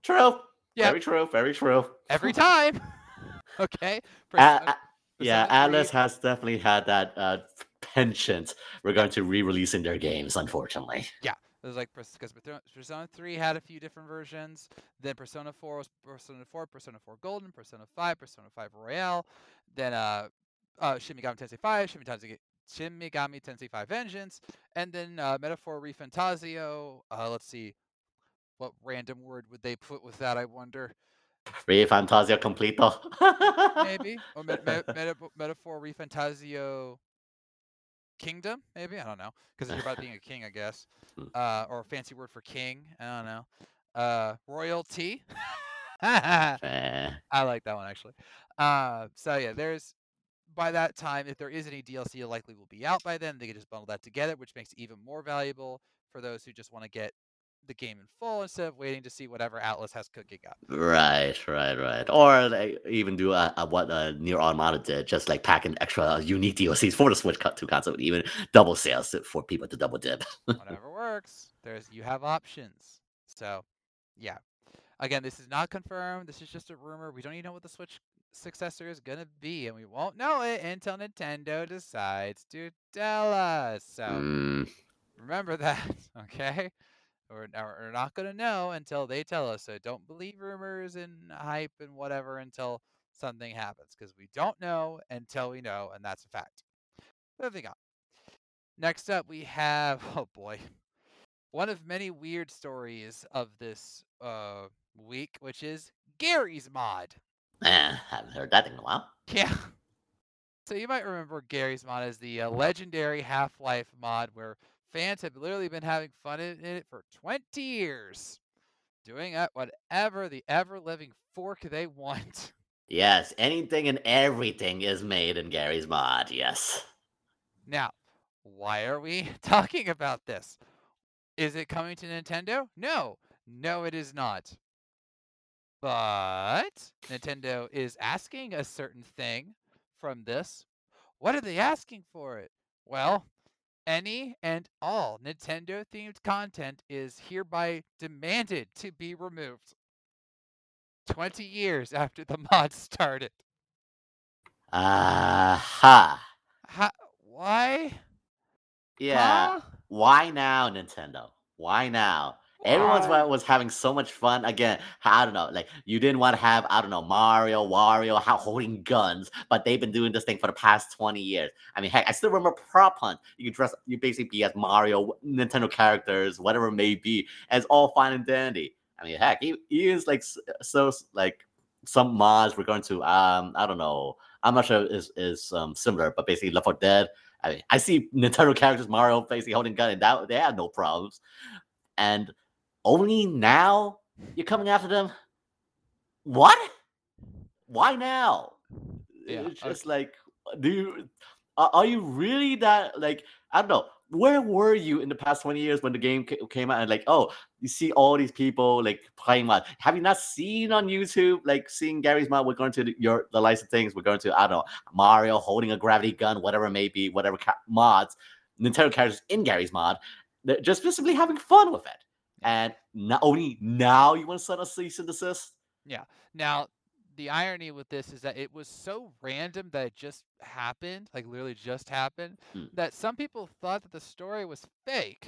True. Yep, Very true. Very true. every time. Okay, A- Persona a- yeah, Persona 3. Atlas has definitely had that penchant Yeah, regarding to re-releasing their games. Unfortunately. yeah. It was like because Persona 3 had a few different versions. Then Persona 4 was Persona 4, Persona 4 Golden, Persona 5, Persona 5 Royale. Then Shin Megami Tensei 5, Shin Megami Tensei 5 Vengeance, and then Metaphor ReFantazio. Let's see, what random word would they put with that? I wonder. Re Fantasia Completo. Maybe or Metaphor ReFantazio Kingdom, maybe? I don't know. Because you're about being a king, I guess. Or a fancy word for king. I don't know. Royalty. I Eh, like that one, actually. So, yeah, there's. By that time, if there is any DLC, it likely will be out by then. They can just bundle that together, which makes it even more valuable for those who just want to get the game in full instead of waiting to see whatever Atlas has cooking up. right. Or they even do what Near Automata did, just like pack in extra unique DLCs for the Switch cut to console, even double sales for people to double dip. Whatever works. You have options. So, yeah. Again, this is not confirmed. This is just a rumor. We don't even know what the Switch successor is gonna be, and we won't know it until Nintendo decides to tell us. So Mm, remember that, okay? We're not gonna know until they tell us. So don't believe rumors and hype and whatever until something happens, because we don't know until we know, and that's a fact. Moving on. Next up, we have oh boy, one of many weird stories of this week, which is Gary's Mod. haven't heard that in a while. Yeah. So you might remember Gary's Mod as the legendary Half-Life mod where fans have literally been having fun in it for 20 years, doing whatever the ever-living fork they want. Yes, anything and everything is made in Gary's Mod. Yes. Now, why are we talking about this? Is it coming to Nintendo? No. No, it is not. But Nintendo is asking a certain thing from this. What are they asking for it? Well, any and all Nintendo themed content is hereby demanded to be removed 20 years after the mod started. Aha. How, why? Yeah. Huh? Why now, Nintendo? Why now? Everyone's Why? was having so much fun. Again, I don't know. Like you didn't want to have, I don't know, Mario, Wario, holding guns, but they've been doing this thing for the past 20 years. I mean, heck, I still remember Prop Hunt. You basically be as Mario, Nintendo characters, whatever it may be, and it's all fine and dandy. I mean, heck, he is like like some mods we're going to, I don't know. I'm not sure is similar, but basically Left 4 Dead. I mean, I see Nintendo characters, Mario basically holding gun, and that they have no problems. And only now you're coming after them? What? Why now? Yeah. It's just like, do you are you really that like I don't know. Where were you in the past 20 years when the game came out and like, oh, you see all these people like playing mod? Have you not seen on YouTube like seeing Gary's mod? We're going to the license things. We're going to I don't know Mario holding a gravity gun, whatever it may be, whatever mods, Nintendo characters in Gary's mod. They're just simply having fun with it. And not only now you want to send a cease and desist. Yeah. Now, the irony with this is that it was so random that it just happened, like literally just happened, Hmm. that some people thought that the story was fake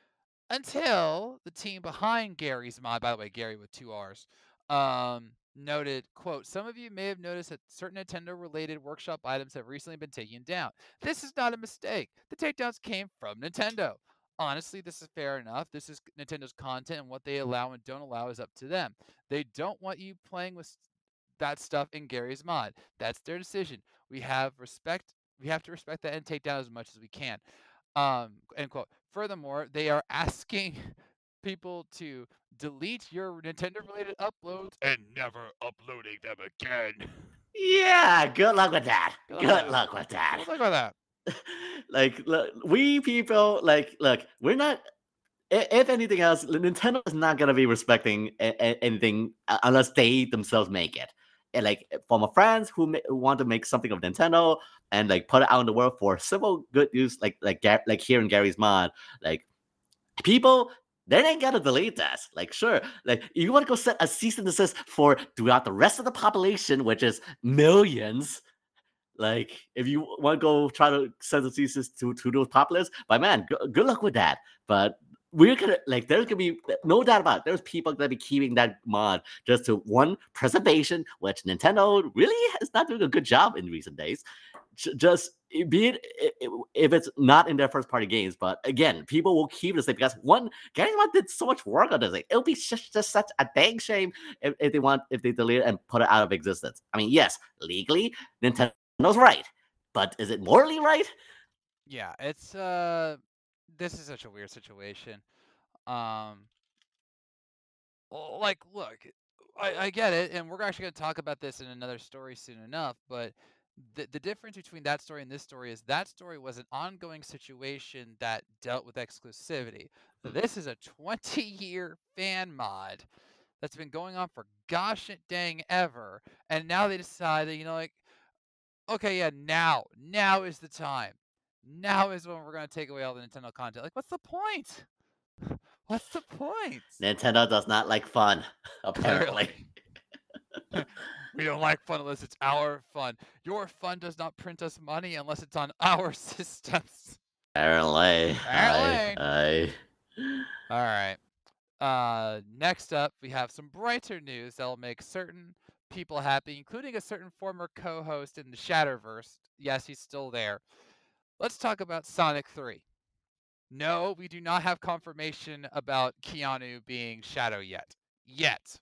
until the team behind Gary's mod, by the way, Gary with 2 R's, noted, quote, some of you may have noticed that certain Nintendo-related workshop items have recently been taken down. This is not a mistake. The takedowns came from Nintendo. Honestly, this is fair enough. This is Nintendo's content, and what they allow and don't allow is up to them. They don't want you playing with that stuff in Gary's mod. That's their decision. We have to respect that and take down as much as we can. End quote. Furthermore, they are asking people to delete your Nintendo-related uploads and never uploading them again. Yeah, good luck with that. Good Good luck with that. Good luck with that. Like, look, we people, like, look, we're not. If anything else, Nintendo is not gonna be respecting anything unless they themselves make it. And like from a friends who want to make something of Nintendo and like put it out in the world for simple good use, like here in Gary's mod, like people they ain't gotta delete that. Like, sure, like you want to go set a cease and desist for throughout the rest of the population, which is millions. Like, if you want to go try to send the thesis to those populace, but man, good luck with that. But we're gonna like, there's gonna be no doubt about it. There's people gonna be keeping that mod just to one preservation, which Nintendo really is not doing a good job in recent days. Just be it if it's not in their first party games, but again, people will keep this thing because one, Gamma did so much work on this thing. It'll be just such a dang shame if they delete it and put it out of existence. I mean, yes, legally, Nintendo's right, but is it morally right? Yeah, it's this is such a weird situation. Um, like, look, I get it, and we're actually going to talk about this in another story soon enough. But the difference between that story and this story is that story was an ongoing situation that dealt with exclusivity. This is a 20-year fan mod that's been going on for gosh dang ever, and now they decide that like, okay, yeah, now is the time. Now is when we're going to take away all the Nintendo content. Like, what's the point? What's the point? Nintendo does not like fun, apparently. Clearly. We don't like fun unless it's our fun. Your fun does not print us money unless it's on our systems. Apparently. Apparently. All right. Next up, we have some brighter news that will make certain people happy, including a certain former co-host in the Shatterverse. Yes, he's still there. Let's talk about Sonic 3. No, we do not have confirmation about Keanu being Shadow yet. Yet.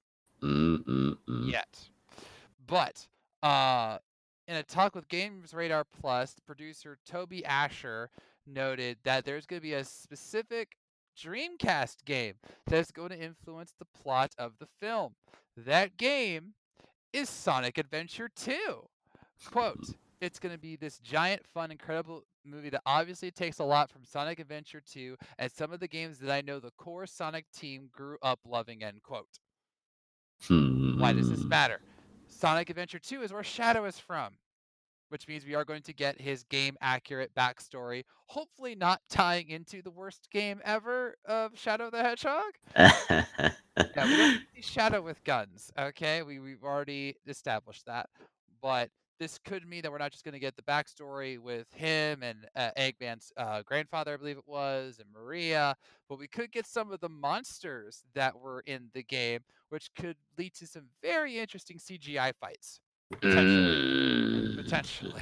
But in a talk with Games Radar Plus, producer Toby Asher noted that there's going to be a specific Dreamcast game that's going to influence the plot of the film. That game is Sonic Adventure 2. Quote, it's going to be this giant, fun, incredible movie that obviously takes a lot from Sonic Adventure 2 and some of the games that I know the core Sonic team grew up loving, end quote. Why does this matter? Sonic Adventure 2 is where Shadow is from, which means we are going to get his game-accurate backstory, hopefully not tying into the worst game ever of Shadow the Hedgehog. Yeah, we don't see Shadow with guns, okay? We've already established that. But this could mean that we're not just going to get the backstory with him and Eggman's grandfather, I believe it was, and Maria, but we could get some of the monsters that were in the game, which could lead to some very interesting CGI fights. Potentially.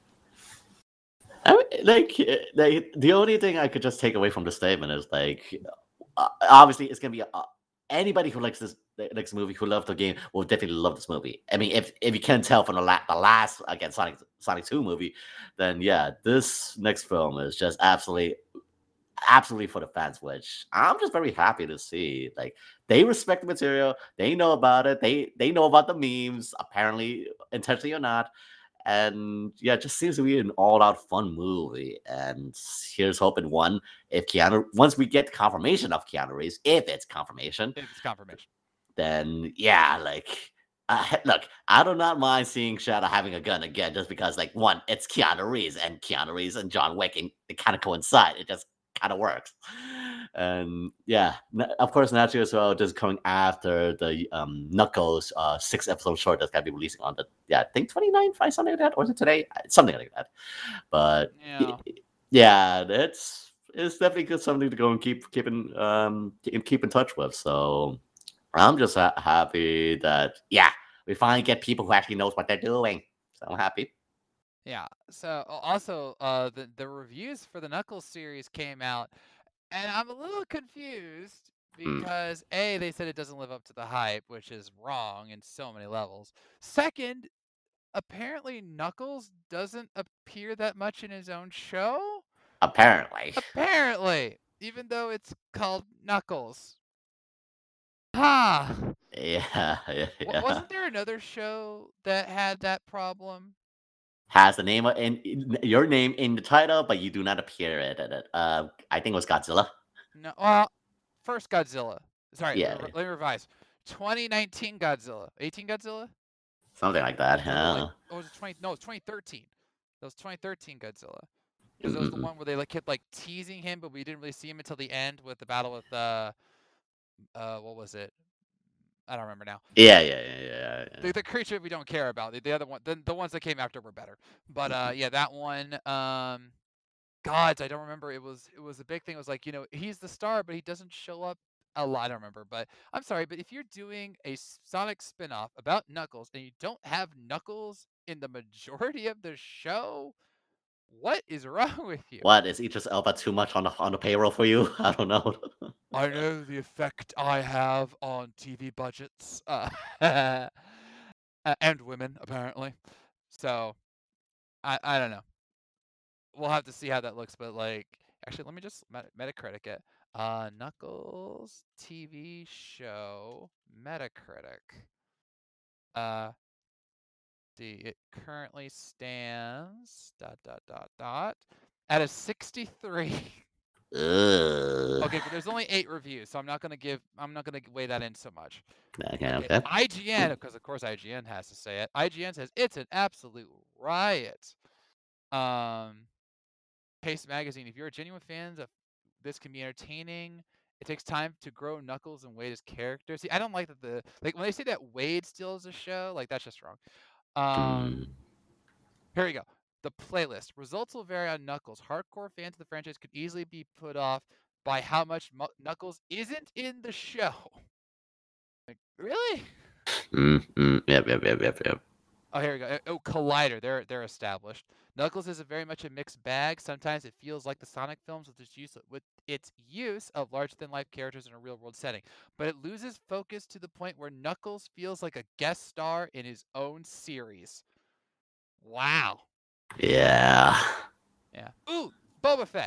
I mean, like, the only thing I could just take away from the statement is like, obviously, it's gonna be anybody who likes this movie, who loves the game, will definitely love this movie. I mean, if you can tell from the last again Sonic 2 movie, then yeah, this next film is just absolutely for the fans, which I'm just very happy to see. Like, they respect the material, they know about it, they know about the memes, apparently intentionally or not. And yeah, it just seems to be an all-out fun movie. And here's hoping once we get confirmation of Keanu Reeves, if it's confirmation, then yeah, like, look, I do not mind seeing Shadow having a gun again, just because, like, one, it's Keanu Reeves and John Wick, and it kind of coincide. It just kind of works. And yeah, of course, naturally as well, just coming after the Knuckles 6-episode short that's gonna be releasing on the I think 29th, something like that, or is it today? Something like that. But yeah, it's definitely good, something to go and keep in touch with. So I'm just happy that we finally get people who actually knows what they're doing. So I'm happy. Yeah. So also, the reviews for the Knuckles series came out, and I'm a little confused because A, they said it doesn't live up to the hype, which is wrong in so many levels. Second, apparently Knuckles doesn't appear that much in his own show. Apparently, even though it's called Knuckles. Huh. Yeah. Wasn't there another show that had that problem? Has the name in your name in the title, but you do not appear in it. I think it was Godzilla. No, well, first Godzilla. Sorry, Yeah. let me revise. 2019 Godzilla. 18 Godzilla? Something like that, Like, oh, was it 20? No, it's 2013. That was 2013 Godzilla. Because it was the one where they kept teasing him, but we didn't really see him until the end with the battle with what was it? I don't remember now. Yeah. The creature we don't care about. The other one, the ones that came after were better. But yeah, that one. Gods, I don't remember. It was a big thing. It was like, he's the star, but he doesn't show up a lot. I don't remember, but I'm sorry, but if you're doing a Sonic spin-off about Knuckles and you don't have Knuckles in the majority of the show, what is wrong with you? What is Idris Elba too much on the payroll for you? I don't know. I know the effect I have on TV budgets, and women apparently. So I don't know. We'll have to see how that looks, but like, actually, let me just Metacritic it. Knuckles TV show Metacritic. Uh, see, it currently stands at a 63. Ugh. Okay, but there's only 8 reviews, so I'm not gonna weigh that in so much. Okay, Okay. IGN, because of course IGN has to say it. IGN says it's an absolute riot. Paste Magazine, if you're a genuine fan of this can be entertaining. It takes time to grow Knuckles and Wade as characters. See, I don't like that when they say that Wade steals the show, like that's just wrong. Mm. Here we go. The playlist. Results will vary on Knuckles. Hardcore fans of the franchise could easily be put off by how much Knuckles isn't in the show. Like, really? Yep. Oh, here we go. Oh, Collider. They're established. Knuckles is very much a mixed bag. Sometimes it feels like the Sonic films with its use of larger than life characters in a real world setting, but it loses focus to the point where Knuckles feels like a guest star in his own series. Wow. Yeah. Yeah. Ooh, Boba Fett.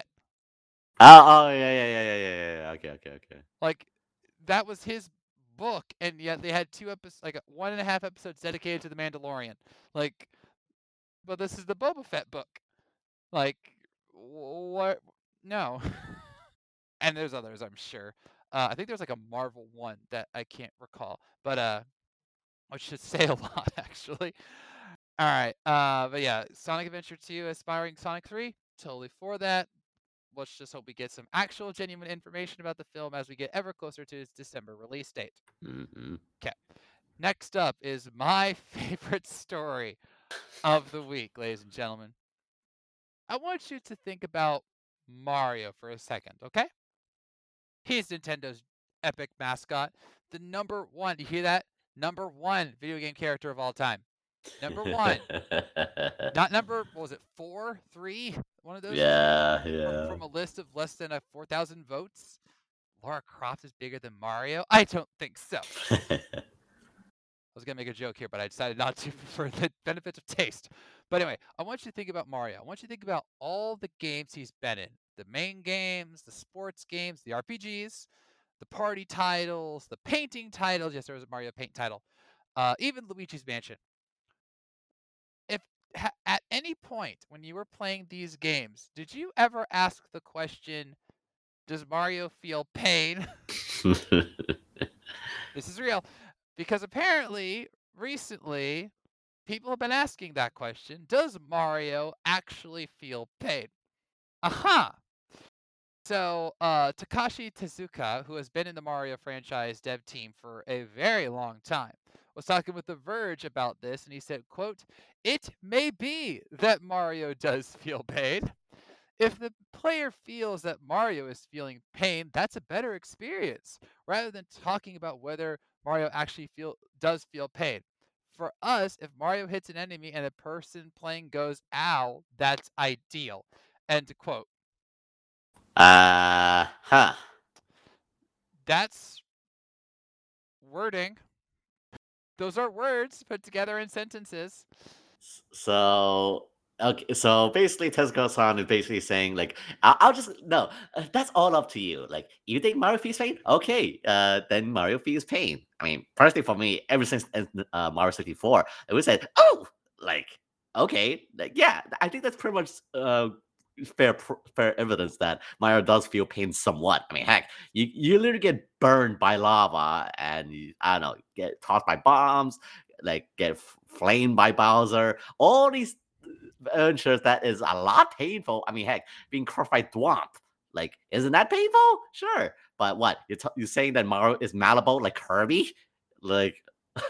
Yeah. Okay. Like, that was his book, and yet they had 2 episodes, like 1.5 episodes dedicated to the Mandalorian. Like, but this is the Boba Fett book. Like, what? No. And there's others, I'm sure. I think there's like a Marvel one that I can't recall, but which should say a lot actually. All right, but yeah, Sonic Adventure 2, aspiring Sonic 3, totally for that. Let's just hope we get some actual genuine information about the film as we get ever closer to its December release date. Okay. Next up is my favorite story of the week, ladies and gentlemen. I want you to think about Mario for a second, okay? He's Nintendo's epic mascot, the number one. You hear that? Number one video game character of all time. Number one. Not number, what was it, 4, 3? One of those two? Yeah. From a list of less than 4,000 votes? Lara Croft is bigger than Mario? I don't think so. I was going to make a joke here, but I decided not to for the benefit of taste. But anyway, I want you to think about Mario. I want you to think about all the games he's been in. The main games, the sports games, the RPGs, the party titles, the painting titles. Yes, there was a Mario Paint title. Even Luigi's Mansion. If at any point when you were playing these games, did you ever ask the question, does Mario feel pain? This is real. Because apparently, recently, people have been asking that question. Does Mario actually feel pain? Aha! So, Takashi Tezuka, who has been in the Mario franchise dev team for a very long time, was talking with The Verge about this, and he said, quote, "It may be that Mario does feel pain. If the player feels that Mario is feeling pain, that's a better experience, rather than talking about whether Mario actually does feel pain. For us, if Mario hits an enemy and a person playing goes, ow, that's ideal." End quote. Huh. That's wording. Those are words put together in sentences. So okay, so basically, Tezuka-san is basically saying like, I'll just no, that's all up to you. Like, you think Mario feels pain? Okay, then Mario feels pain. I mean, personally, for me, ever since Mario 64, it was said, oh, like, okay, like, yeah, I think that's pretty much fair evidence that Mario does feel pain somewhat. I mean, heck, you literally get burned by lava, and I don't know, get tossed by bombs, like get flamed by Bowser. All these adventures that is a lot painful. I mean, heck, being crushed by Thwomp, like, isn't that painful? Sure, But what you're saying that Mario is malleable like Kirby? Like,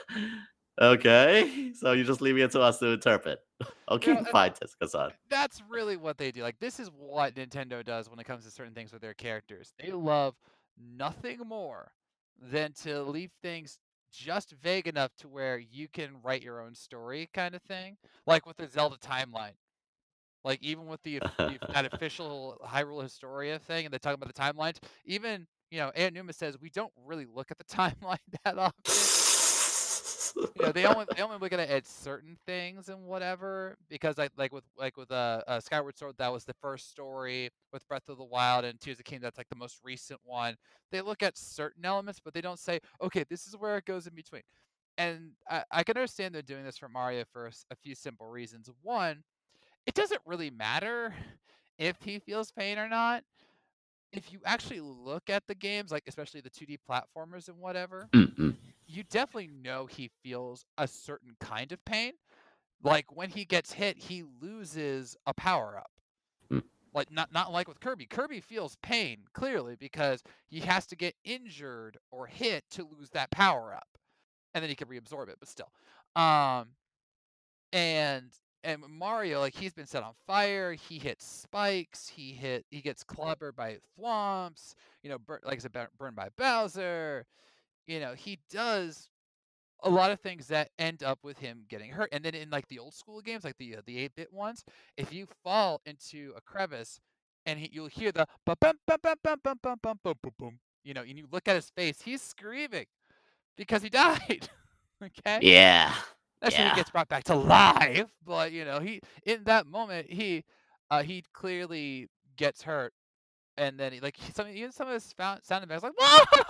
okay, so you just leave it to us to interpret. You know, Okay, and fine, Tetsuka-san. that's really what they do. Like, this is what Nintendo does when it comes to certain things with their characters. They love nothing more than to leave things just vague enough to where you can write your own story, kind of thing. Like with the Zelda timeline. Like even with that official Hyrule Historia thing, and they talk about the timelines. Even Aonuma says we don't really look at the timeline that often. They only look at it at certain things and whatever because like with Skyward Sword, that was the first story. With Breath of the Wild and Tears of the Kingdom, that's like the most recent one. They look at certain elements, but they don't say, okay, this is where it goes in between. And I can understand they're doing this for Mario for a few simple reasons. One, it doesn't really matter if he feels pain or not. If you actually look at the games, like especially the 2D platformers and whatever, Mm-mm. you definitely know he feels a certain kind of pain. Like when he gets hit, he loses a power up. Mm. Like not like with Kirby. Kirby feels pain clearly because he has to get injured or hit to lose that power up, and then he can reabsorb it. But still, um, and and Mario, like he's been set on fire. He hits spikes. He gets clobbered by thwomps. Like I said, burned by Bowser. He does a lot of things that end up with him getting hurt. And then in like the old school games, like the 8-bit ones, if you fall into a crevice and you'll hear the bum bum bum bum bum bum bum bum bum bum bum, and you look at his face, he's screaming because he died. Okay? Yeah, Not sure he yeah, gets brought back to life, but he in that moment he clearly gets hurt, and then even some of his sound effects like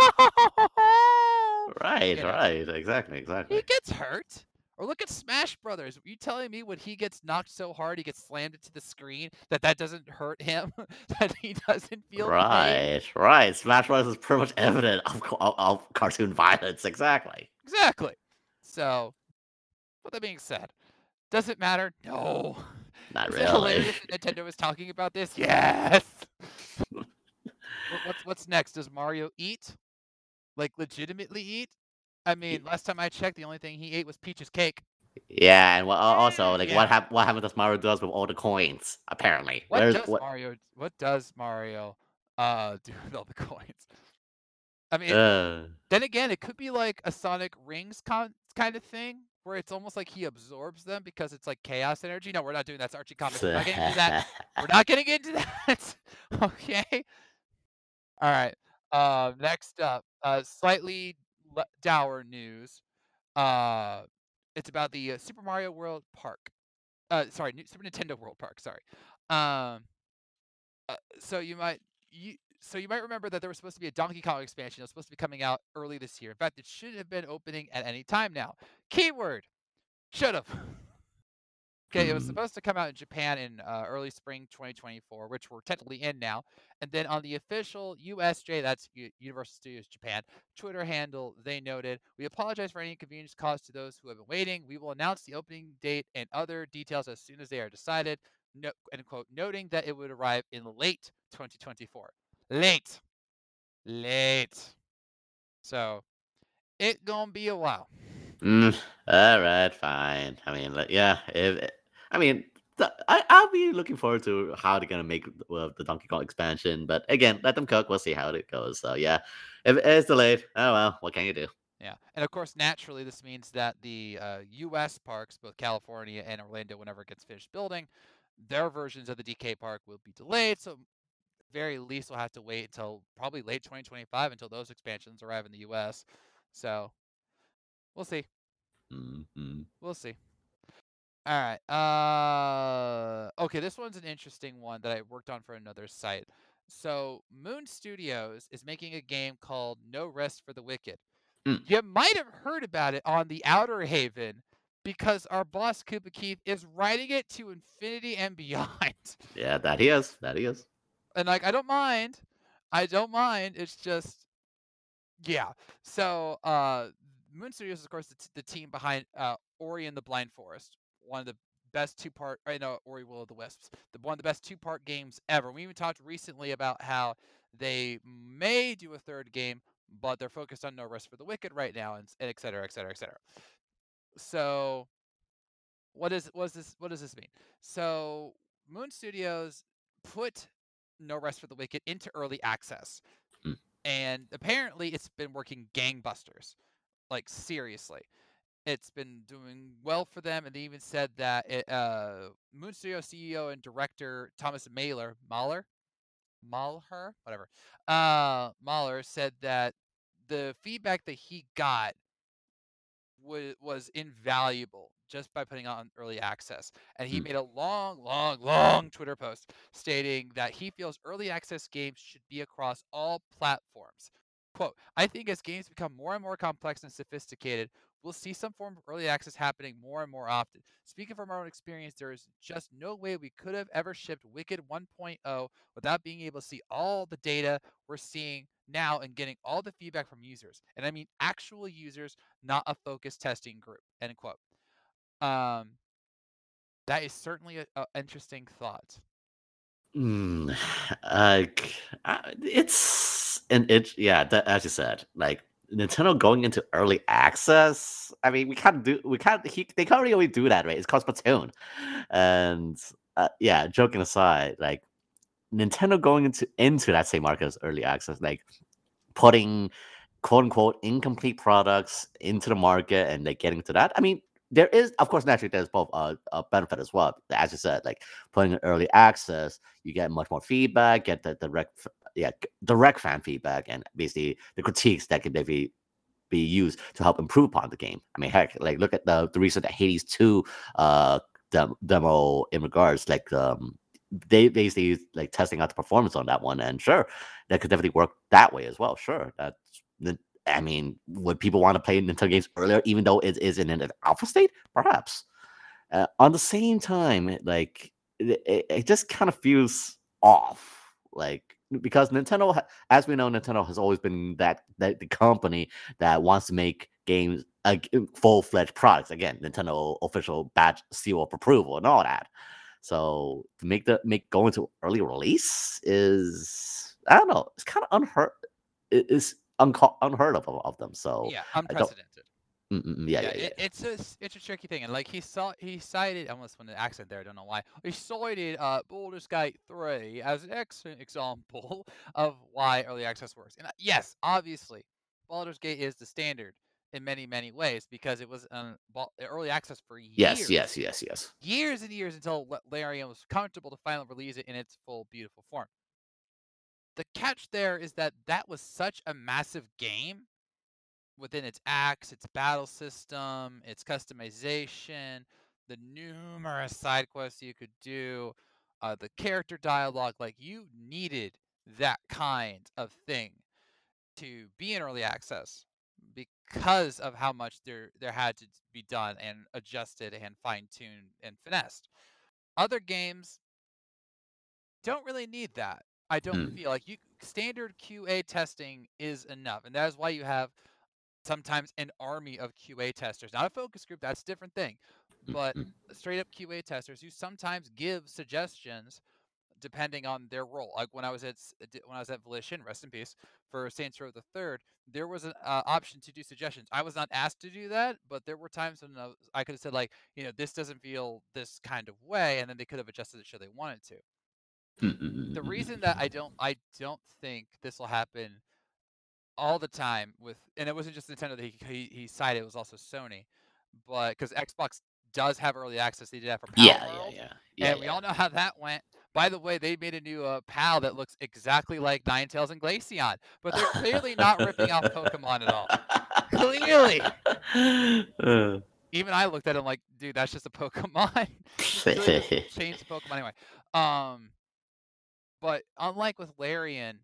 right, you know right, exactly, he exactly. gets hurt. Or look at Smash Brothers. Are you telling me when he gets knocked so hard he gets slammed into the screen that doesn't hurt him? That he doesn't feel pain? Right, right. Smash Bros. Is pretty much evident of cartoon violence, exactly. Exactly. So, with that being said, does it matter? No. Not Is it really. hilarious that Nintendo is talking about this? Yes. What's next? Does Mario eat? Like legitimately eat? I mean, last time I checked, the only thing he ate was Peach's cake. Yeah, and well, also, like, Yeah. what happened to Mario does with all the coins? Apparently, where's what? What does Mario do with all the coins? I mean, Uh, then again, it could be like a Sonic Rings kind of thing, where it's almost like he absorbs them because it's like chaos energy. No, we're not doing that. It's Archie Comics. We're not getting into that. We're not getting into that. Okay. All right. Next up, slightly dour news. Uh, it's about the Super Mario World Park. Sorry, Super Nintendo World Park. Sorry. Um, so you might remember that there was supposed to be a Donkey Kong expansion. It was supposed to be coming out early this year. In fact, it should have been opening at any time now. Keyword should have. Okay, it was hmm. supposed to come out in Japan in early spring 2024, which we're technically in now. And then on the official USJ, that's Universal Studios Japan, Twitter handle, they noted, "We apologize for any inconvenience caused to those who have been waiting. We will announce the opening date and other details as soon as they are decided." No, end quote, noting that it would arrive in late 2024. Late. Late. So, it gonna be a while. Mm, all right, fine. I mean, like, yeah, I mean, I'll be looking forward to how they're gonna make the Donkey Kong expansion. But again, let them cook. We'll see how it goes. So yeah, if it is delayed, oh well, what can you do? Yeah, and of course, naturally, this means that the U.S. parks, both California and Orlando, whenever it gets finished building, their versions of the DK Park will be delayed. So, very least, we'll have to wait until probably late 2025 until those expansions arrive in the U.S. So, we'll see. Hmm. We'll see. All right. Okay, this one's an interesting one that I worked on for another site. So, Moon Studios is making a game called No Rest for the Wicked. Mm, You might have heard about it on the Outer Haven because our boss Koopa Keith is writing it to infinity and beyond. yeah, that he is. That he is. And like I don't mind. I don't mind. It's just yeah. So Moon Studios is of course the team behind Ori and the Blind Forest, one of the best two-part I know Ori Will of the Wisps, one of the best two-part games ever. We even talked recently about how They may do a third game, but they're focused on No Rest for the Wicked right now, and et cetera, et cetera, et cetera. So what does this mean? So Moon Studios put No Rest for the Wicked into early access, Mm, and apparently it's been working gangbusters. Like seriously, it's been doing well for them, and they even said that Moon Studio CEO and director Thomas Mahler, whatever, Mahler said that the feedback that he got was invaluable just by putting on early access. And he mm, made a long, long, long Twitter post stating that he feels early access games should be across all platforms. Quote, I think as games become more and more complex and sophisticated, we'll see some form of early access happening more and more often. Speaking from our own experience, there is just no way we could have ever shipped Wicked 1.0 without being able to see all the data we're seeing now and getting all the feedback from users. And I mean actual users, not a focused testing group. End quote. Um, that is certainly a interesting thought. mm. Like, it's and it yeah, that, as you said, like Nintendo going into early access. I mean, they can't really do that, right? It's called Splatoon, and yeah, joking aside, like Nintendo going into that same market as early access, like putting quote unquote incomplete products into the market and like getting to that. I mean, there is, of course, naturally there's both a benefit as well. As you said, like putting in early access, you get much more feedback, get the direct fan feedback, and basically the critiques that can be used to help improve upon the game. I mean, heck, like look at the recent Hades 2 uh demo in regards like they basically like testing out the performance on that one, and sure, that could definitely work that way as well. Sure, I mean, would people want to play Nintendo games earlier, even though it is in an alpha state? Perhaps. On the same time, like it just kind of feels off, like because as we know, Nintendo has always been that the company that wants to make games full fledged products. Again, Nintendo official badge seal of approval and all that. So to make going to early release is, I don't know, it's kind of unheard of them. So Yeah, I don't. unprecedented. Yeah, Yeah, yeah, yeah. it's a tricky thing, and like he cited, I almost went the accent there. I don't know why. He cited Baldur's Gate 3 as an excellent example of why early access works. And yes, obviously, Baldur's Gate is the standard in many ways because it was early access for Yes, years, yes, yes, yes. years and years until Larian was comfortable to finally release it in its full beautiful form. The catch there is that that was such a massive game within its acts, its battle system, its customization, the numerous side quests you could do, the character dialogue. Like you needed that kind of thing to be in early access because of how much there had to be done and adjusted and fine tuned and finessed. Other games don't really need that. I don't Mm, feel like you standard QA testing is enough, and that is why you have sometimes an army of QA testers, not a focus group, that's a different thing, mm, but mm. straight up QA testers who sometimes give suggestions depending on their role. Like when I was at Volition, rest in peace, for Saints Row the Third, there was an option to do suggestions. I was not asked to do that, but there were times when I could have said like, this doesn't feel this kind of way, and then they could have adjusted it should they wanted to. Mm, mm, mm, The mm, reason mm. that I don't think this will happen all the time with, and it wasn't just Nintendo that he cited, it was also Sony, but because Xbox does have early access, they did that for Pal Yeah, yeah, World, yeah, yeah, and we yeah. all know how that went. By the way, they made a new Pal that looks exactly like Ninetales and Glaceon, but they're clearly not ripping off Pokemon at all. Clearly, Uh, even I looked at it like, dude, that's just a Pokemon. You clearly just changed the Pokemon anyway. Um, but unlike with Larian,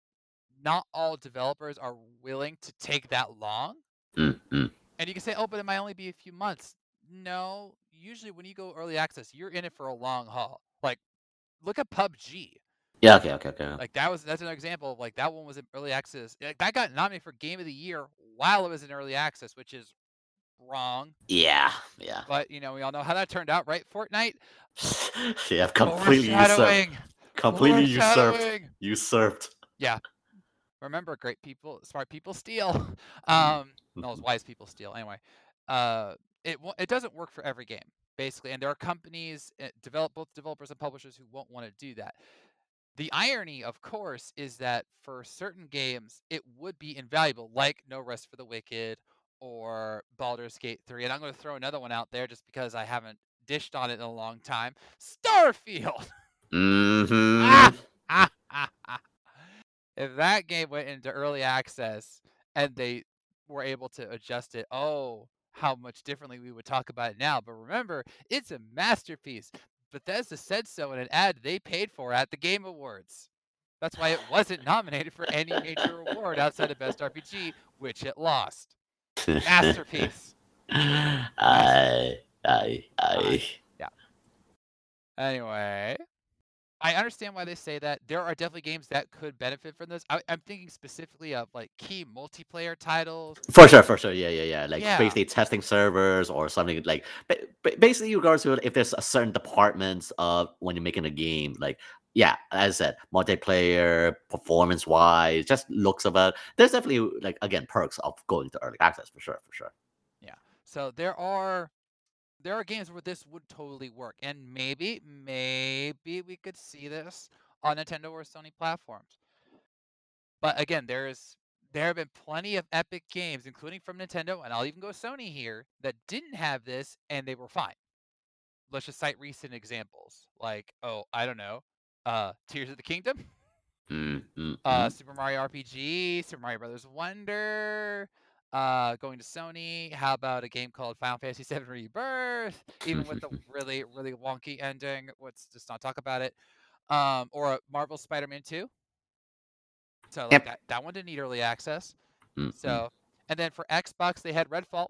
not all developers are willing to take that long. mm, mm. And you can say, "Oh, but it might only be a few months." No, usually when you go early access, you're in it for a long haul. Like, look at PUBG. Yeah, okay, okay, okay. Like that's another example of like that one was in early access. That got nominated for Game of the Year while it was in early access, which is wrong. Yeah, yeah. But we all know how that turned out, right? Fortnite Yeah, completely usurped. foreshadowing, Completely usurped. foreshadowing. Usurped. Yeah. Remember, smart people steal. Mm. No, it's wise people steal. Anyway, uh, it doesn't work for every game, basically, and there are companies, both developers and publishers who won't want to do that. The irony, of course, is that for certain games, it would be invaluable, like No Rest for the Wicked or Baldur's Gate 3. And I'm going to throw another one out there just because I haven't dished on it in a long time. Starfield! Hmm. ah! Ah! Ah! Ah! If that game went into early access and they were able to adjust it, oh, how much differently we would talk about it now. But remember, it's a masterpiece. Bethesda said so in an ad they paid for at the Game Awards. That's why it wasn't nominated for any major award outside of Best RPG, which it lost. Masterpiece. I, I. Yeah. Anyway, I understand why they say that. There are definitely games that could benefit from this. I'm thinking specifically of like key multiplayer titles. For sure, yeah. Like Yeah, basically testing servers or something like basically in regards to if there's a certain departments of when you're making a game, like yeah, as I said, multiplayer, performance wise, just looks of it. There's definitely like again perks of going to early access for sure, for sure. yeah. So there are games where this would totally work, and maybe we could see this on Nintendo or Sony platforms. But again, there have been plenty of epic games, including from Nintendo, and I'll even go Sony here, that didn't have this and they were fine. Let's just cite recent examples, like I don't know, Tears of the Kingdom, Mm. Super Mario RPG, Super Mario Brothers Wonder. Going to Sony, how about a game called Final Fantasy VII Rebirth? Even with the really, really wonky ending, let's just not talk about it. Or Marvel Spider-Man 2. So like Yep. that one didn't need early access. Mm. So and then for Xbox they had Redfall.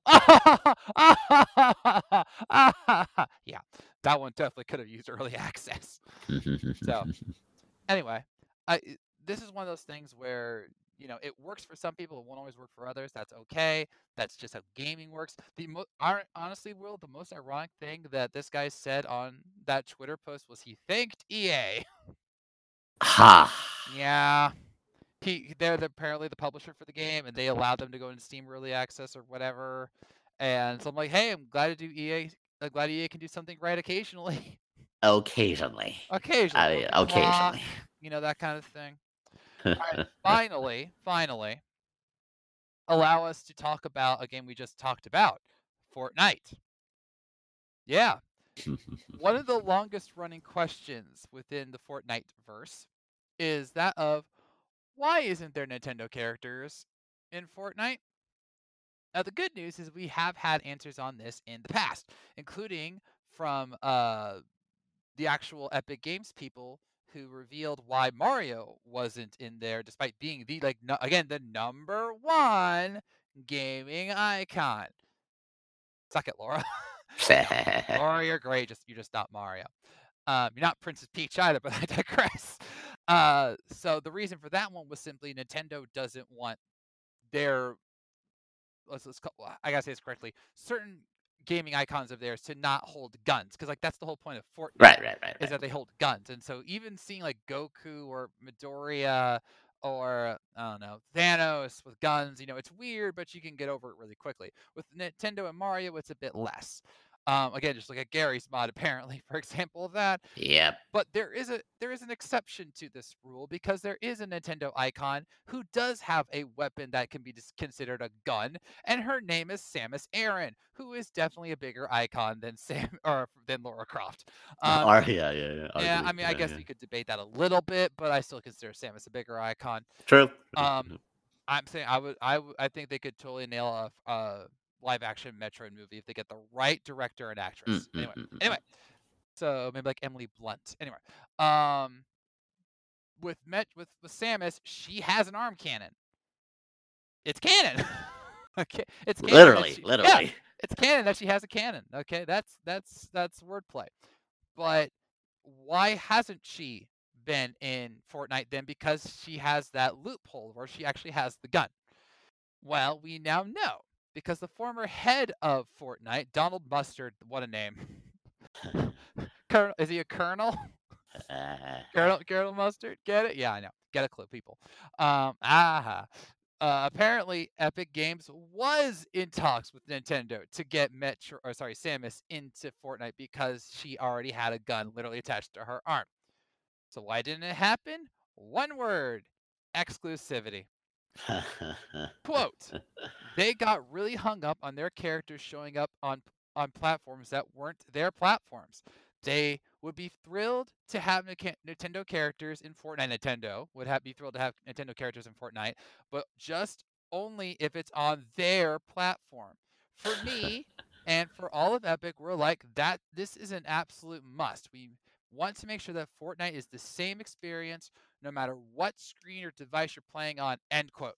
Yeah, that one definitely could have used early access. So anyway, I this is one of those things where it works for some people, it won't always work for others. That's okay. That's just how gaming works. Honestly, Will, the most ironic thing that this guy said on that Twitter post was he thanked EA. Ha. Yeah. They're apparently the publisher for the game, and they allowed them to go into Steam Early Access or whatever. And so I'm like, hey, I'm glad to do EA. I'm glad EA can do something right occasionally. Occasionally. Occasionally, I or mean, we talk, occasionally. that kind of thing. All right, finally, allow us to talk about a game we just talked about, Fortnite. Yeah, one of the longest running questions within the Fortnite verse is that of why isn't there Nintendo characters in Fortnite? Now, the good news is we have had answers on this in the past, including from the actual Epic Games people who revealed why Mario wasn't in there, despite being again the number one gaming icon. Suck it, Laura. No, Laura, you're great. You're just not Mario. You're not Princess Peach either, but I digress. So the reason for that one was simply Nintendo doesn't want their I gotta say this correctly. Certain gaming icons of theirs to not hold guns, because that's the whole point of Fortnite is Right. that they hold guns. And so even seeing like Goku or Midoriya or I don't know Thanos with guns, it's weird, but you can get over it really quickly. With Nintendo and Mario, it's a bit less. Again, just look at Gary's mod, apparently, for example of that. Yep. But there is an exception to this rule because there is a Nintendo icon who does have a weapon that can be considered a gun, and her name is Samus Aran, who is definitely a bigger icon than than Lara Croft. Yeah. Yeah, I Arguably. mean, I guess you could debate that a little bit, but I still consider Samus a bigger icon. True. Um, I'm saying I think they could totally nail a live action Metroid movie if they get the right director and actress. Anyway, so maybe like Emily Blunt. Anyway, um, with Samus, she has an arm cannon. It's canon. Okay, it's canon that Literally. it's canon that she has a cannon. Okay, that's wordplay. But why hasn't she been in Fortnite then? Because she has that loophole where she actually has the gun. Well, we now know because the former head of Fortnite, Donald Mustard, what a name. Colonel, is he a colonel? Colonel Mustard, get it? Yeah, I know. Get a clue, people. Apparently, Epic Games was in talks with Nintendo to get Samus into Fortnite because she already had a gun literally attached to her arm. So why didn't it happen? One word: exclusivity. Quote, they got really hung up on their characters showing up on platforms that weren't their platforms. They would be thrilled to have Nintendo characters in Fortnite. Nintendo would be thrilled to have Nintendo characters in Fortnite, but just only if it's on their platform. For me and for all of Epic, we're like that. This is an absolute must. We want to make sure that Fortnite is the same experience no matter what screen or device you're playing on. End quote.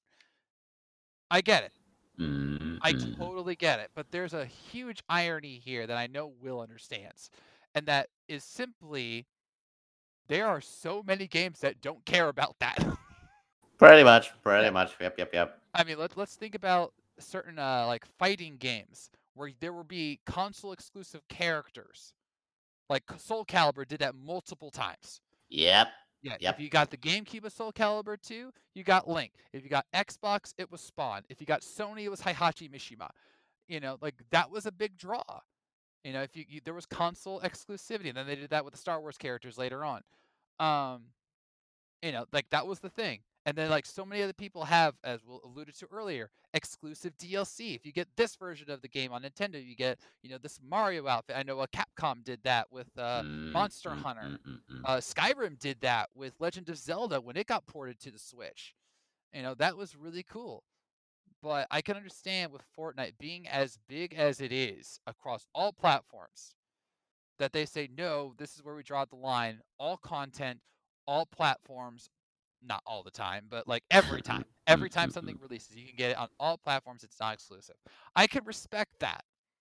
I get it. I Mm-hmm. totally get it, but there's a huge irony here that I know Will understands, and that is simply there are so many games that don't care about that. Pretty much. Yeah. Pretty much. Yep. Yep. Yep. I mean, let's think about certain like fighting games where there will be console exclusive characters. Like Soul Calibur did that multiple times. Yep. Yeah, if Yep. you got the GameCube of Soul Calibur 2, you got Link. If you got Xbox, it was Spawn. If you got Sony, it was Heihachi Mishima. Like that was a big draw. If there was console exclusivity, and then they did that with the Star Wars characters later on. Um, like that was the thing. And then like so many other people have, as we alluded to earlier, exclusive DLC. If you get this version of the game on Nintendo, you get, this Mario outfit. I know Capcom did that with Monster Hunter. Mm-hmm. Skyrim did that with Legend of Zelda when it got ported to the Switch. That was really cool. But I can understand with Fortnite being as big as it is across all platforms that they say, no, this is where we draw the line. All content, all platforms, not all the time, but like every time. Every time something releases, you can get it on all platforms. It's not exclusive. I can respect that.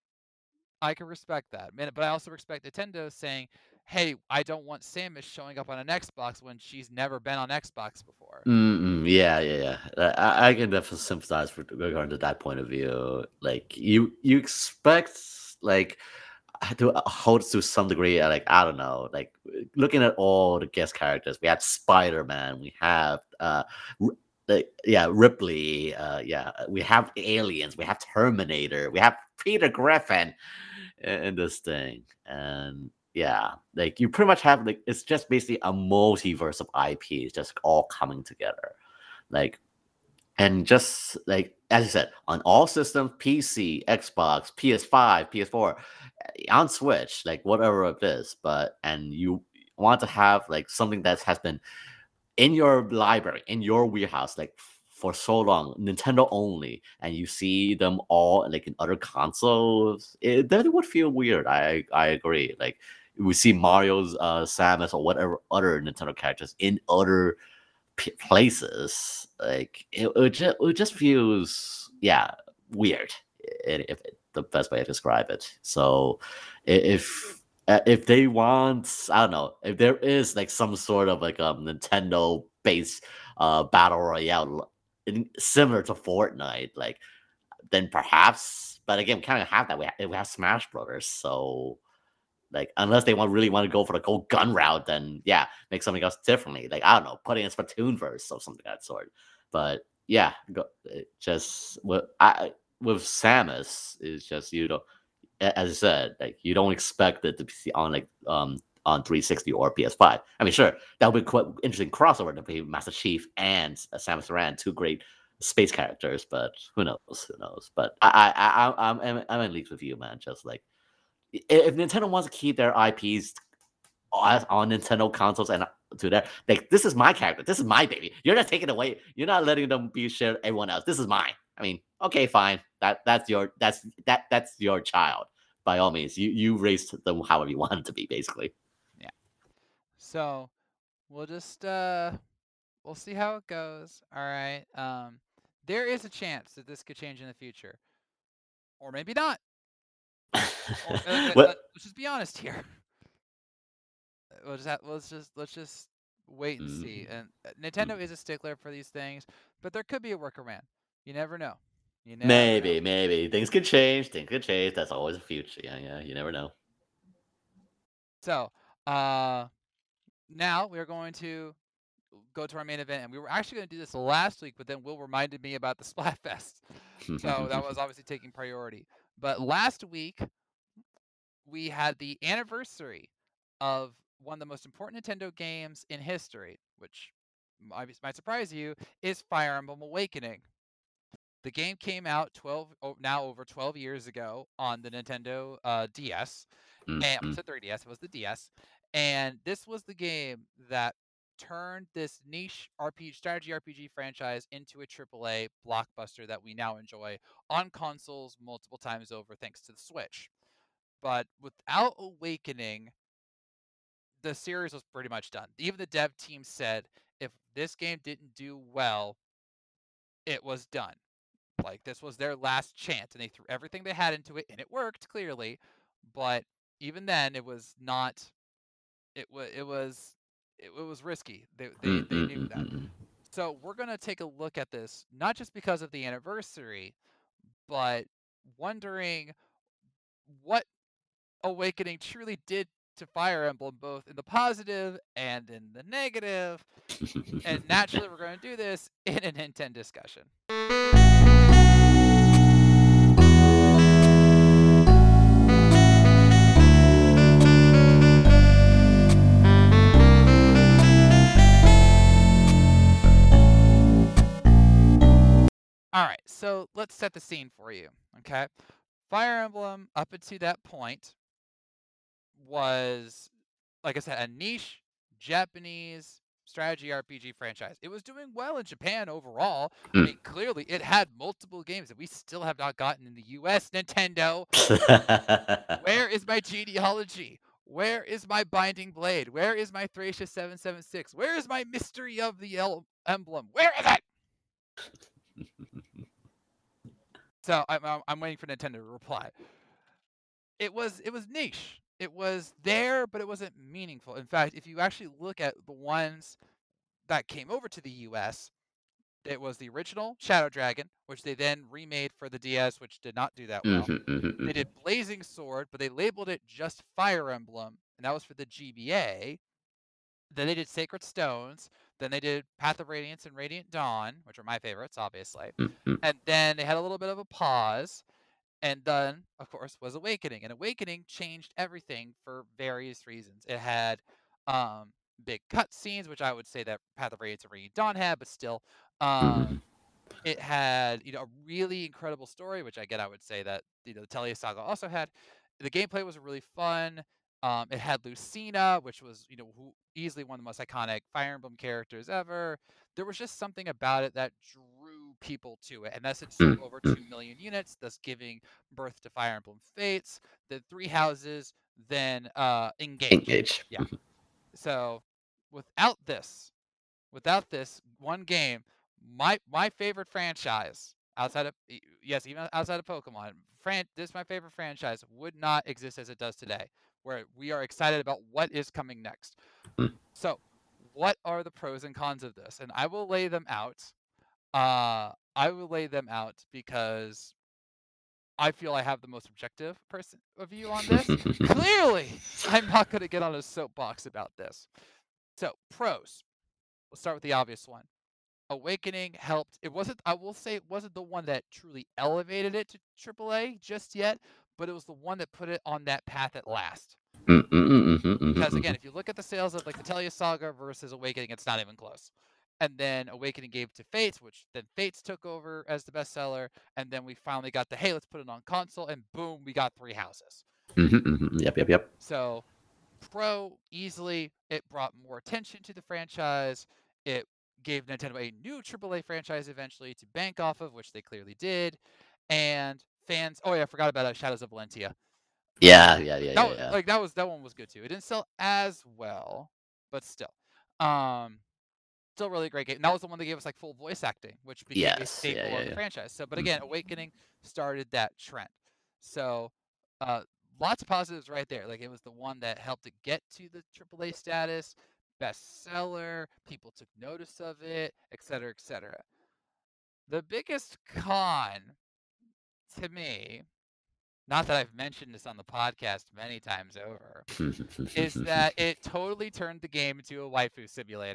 But I also respect Nintendo saying, hey, I don't want Samus showing up on an Xbox when she's never been on Xbox before. Yeah, yeah, yeah. I can definitely sympathize with regarding to that point of view. Like you expect like to hold to some degree. Like I don't know. Like looking at all the guest characters, we have Spider Man, we have yeah, Ripley, yeah, we have aliens, we have Terminator, we have Peter Griffin in this thing, and yeah, like you pretty much have like it's just basically a multiverse of IPs just all coming together, like and just like as I said, on all systems, PC, Xbox, PS5, PS4, on Switch, like whatever it is, but and you want to have like something that has been in your library, in your wheelhouse, like for so long, Nintendo only, and you see them all like in other consoles, that would feel weird. I agree. Like we see Mario's Samus or whatever other Nintendo characters in other places, like it just feels weird. If the best way to describe it. So if they want, I don't know, if there is like some sort of like a Nintendo based battle royale similar to Fortnite, like then perhaps. But again, we kind of have that. We have Smash Brothers, so like unless they really want to go for the whole gun route, then yeah, make something else differently. Like I don't know, put in a Splatoon verse or something of that sort. But yeah, just with Samus is just as I said, like you don't expect it to be on like on 360 or PS5. I mean, sure, that would be quite interesting crossover to be Master Chief and Samus Aran, two great space characters. But who knows? Who knows? But I'm in leagues with you, man. Just like if Nintendo wants to keep their IPs on Nintendo consoles and to their like, this is my character, this is my baby. You're not taking it away. You're not letting them be shared with everyone else. This is mine. I mean, okay, fine. That's your child. By all means, you raised them however you want it to be, basically. Yeah. So we'll just we'll see how it goes. All right. There is a chance that this could change in the future, or maybe not. Or What? let's just be honest here. Let's just wait and see. Mm, And mm. Nintendo is a stickler for these things, but there could be a workaround. You never know. You never know. Maybe things could change. Things could change. That's always a future. Yeah, yeah. You never know. So, uh, now we're going to go to our main event, and we were actually going to do this last week, but then Will reminded me about the Splatfest, so that was obviously taking priority. But last week we had the anniversary of one of the most important Nintendo games in history, which might surprise you, is Fire Emblem Awakening. The game came out now over 12 years ago on the Nintendo DS, and almost said 3DS. It was the DS, and this was the game that turned this niche strategy RPG franchise into a AAA blockbuster that we now enjoy on consoles multiple times over, thanks to the Switch. But without Awakening, the series was pretty much done. Even the dev team said if this game didn't do well, it was done. Like, this was their last chance, and they threw everything they had into it, and it worked clearly. But even then, it was not. It was risky. They knew that. So we're gonna take a look at this, not just because of the anniversary, but wondering what Awakening truly did to Fire Emblem, both in the positive and in the negative. And naturally, we're going to do this in a Nintendo discussion. All right, so let's set the scene for you, okay? Fire Emblem, up until that point, was, like I said, a niche Japanese strategy RPG franchise. It was doing well in Japan overall. I mean, clearly, it had multiple games that we still have not gotten in the US, Nintendo. Where is my genealogy? Where is my Binding Blade? Where is my Thracia 776? Where is my Mystery of the Emblem? Where is it? So I'm waiting for Nintendo to reply. It was niche. It was there, but it wasn't meaningful. In fact, if you actually look at the ones that came over to the US, it was the original Shadow Dragon, which they then remade for the DS, which did not do that well. They did Blazing Sword, but they labeled it just Fire Emblem, and that was for the GBA. Then they did Sacred Stones. Then they did Path of Radiance and Radiant Dawn, which are my favorites, obviously. And then they had a little bit of a pause. And then, of course, was Awakening. And Awakening changed everything for various reasons. It had big cutscenes, which I would say that Path of Radiance and Radiant Dawn had, but still. It had, a really incredible story, which I would say that, the Tellia Saga also had. The gameplay was really fun. It had Lucina, which was, easily one of the most iconic Fire Emblem characters ever. There was just something about it that drew people to it, and thus it sold over 2 million units, thus giving birth to Fire Emblem Fates, the Three Houses, then Engage. Yeah. So without this one game, my favorite franchise outside of even outside of Pokemon, this my favorite franchise would not exist as it does today, where we are excited about what is coming next. So, what are the pros and cons of this? And I will lay them out. I will lay them out because I feel I have the most objective view on this. Clearly, I'm not going to get on a soapbox about this. So, pros. Let's start with the obvious one. Awakening helped. I will say, it wasn't the one that truly elevated it to AAA just yet, but it was the one that put it on that path at last. Because again, if you look at the sales of like the Tellia Saga versus Awakening, it's not even close. And then Awakening gave to Fates, which then Fates took over as the bestseller, and then we finally got the, hey, let's put it on console, and boom, we got Three Houses. Yep. So, pro, easily, it brought more attention to the franchise. It gave Nintendo a new AAA franchise eventually to bank off of, which they clearly did. And fans, oh yeah, I forgot about Shadows of Valentia. Yeah. That one was good too. It didn't sell as well, but still. Still really great game. And that was the one that gave us like full voice acting, which became a staple of the franchise. So, but again, Awakening started that trend. So, lots of positives right there. Like, it was the one that helped it get to the AAA status, bestseller, people took notice of it, etc., etc. The biggest con to me, not that I've mentioned this on the podcast many times over, is that it totally turned the game into a waifu simulator.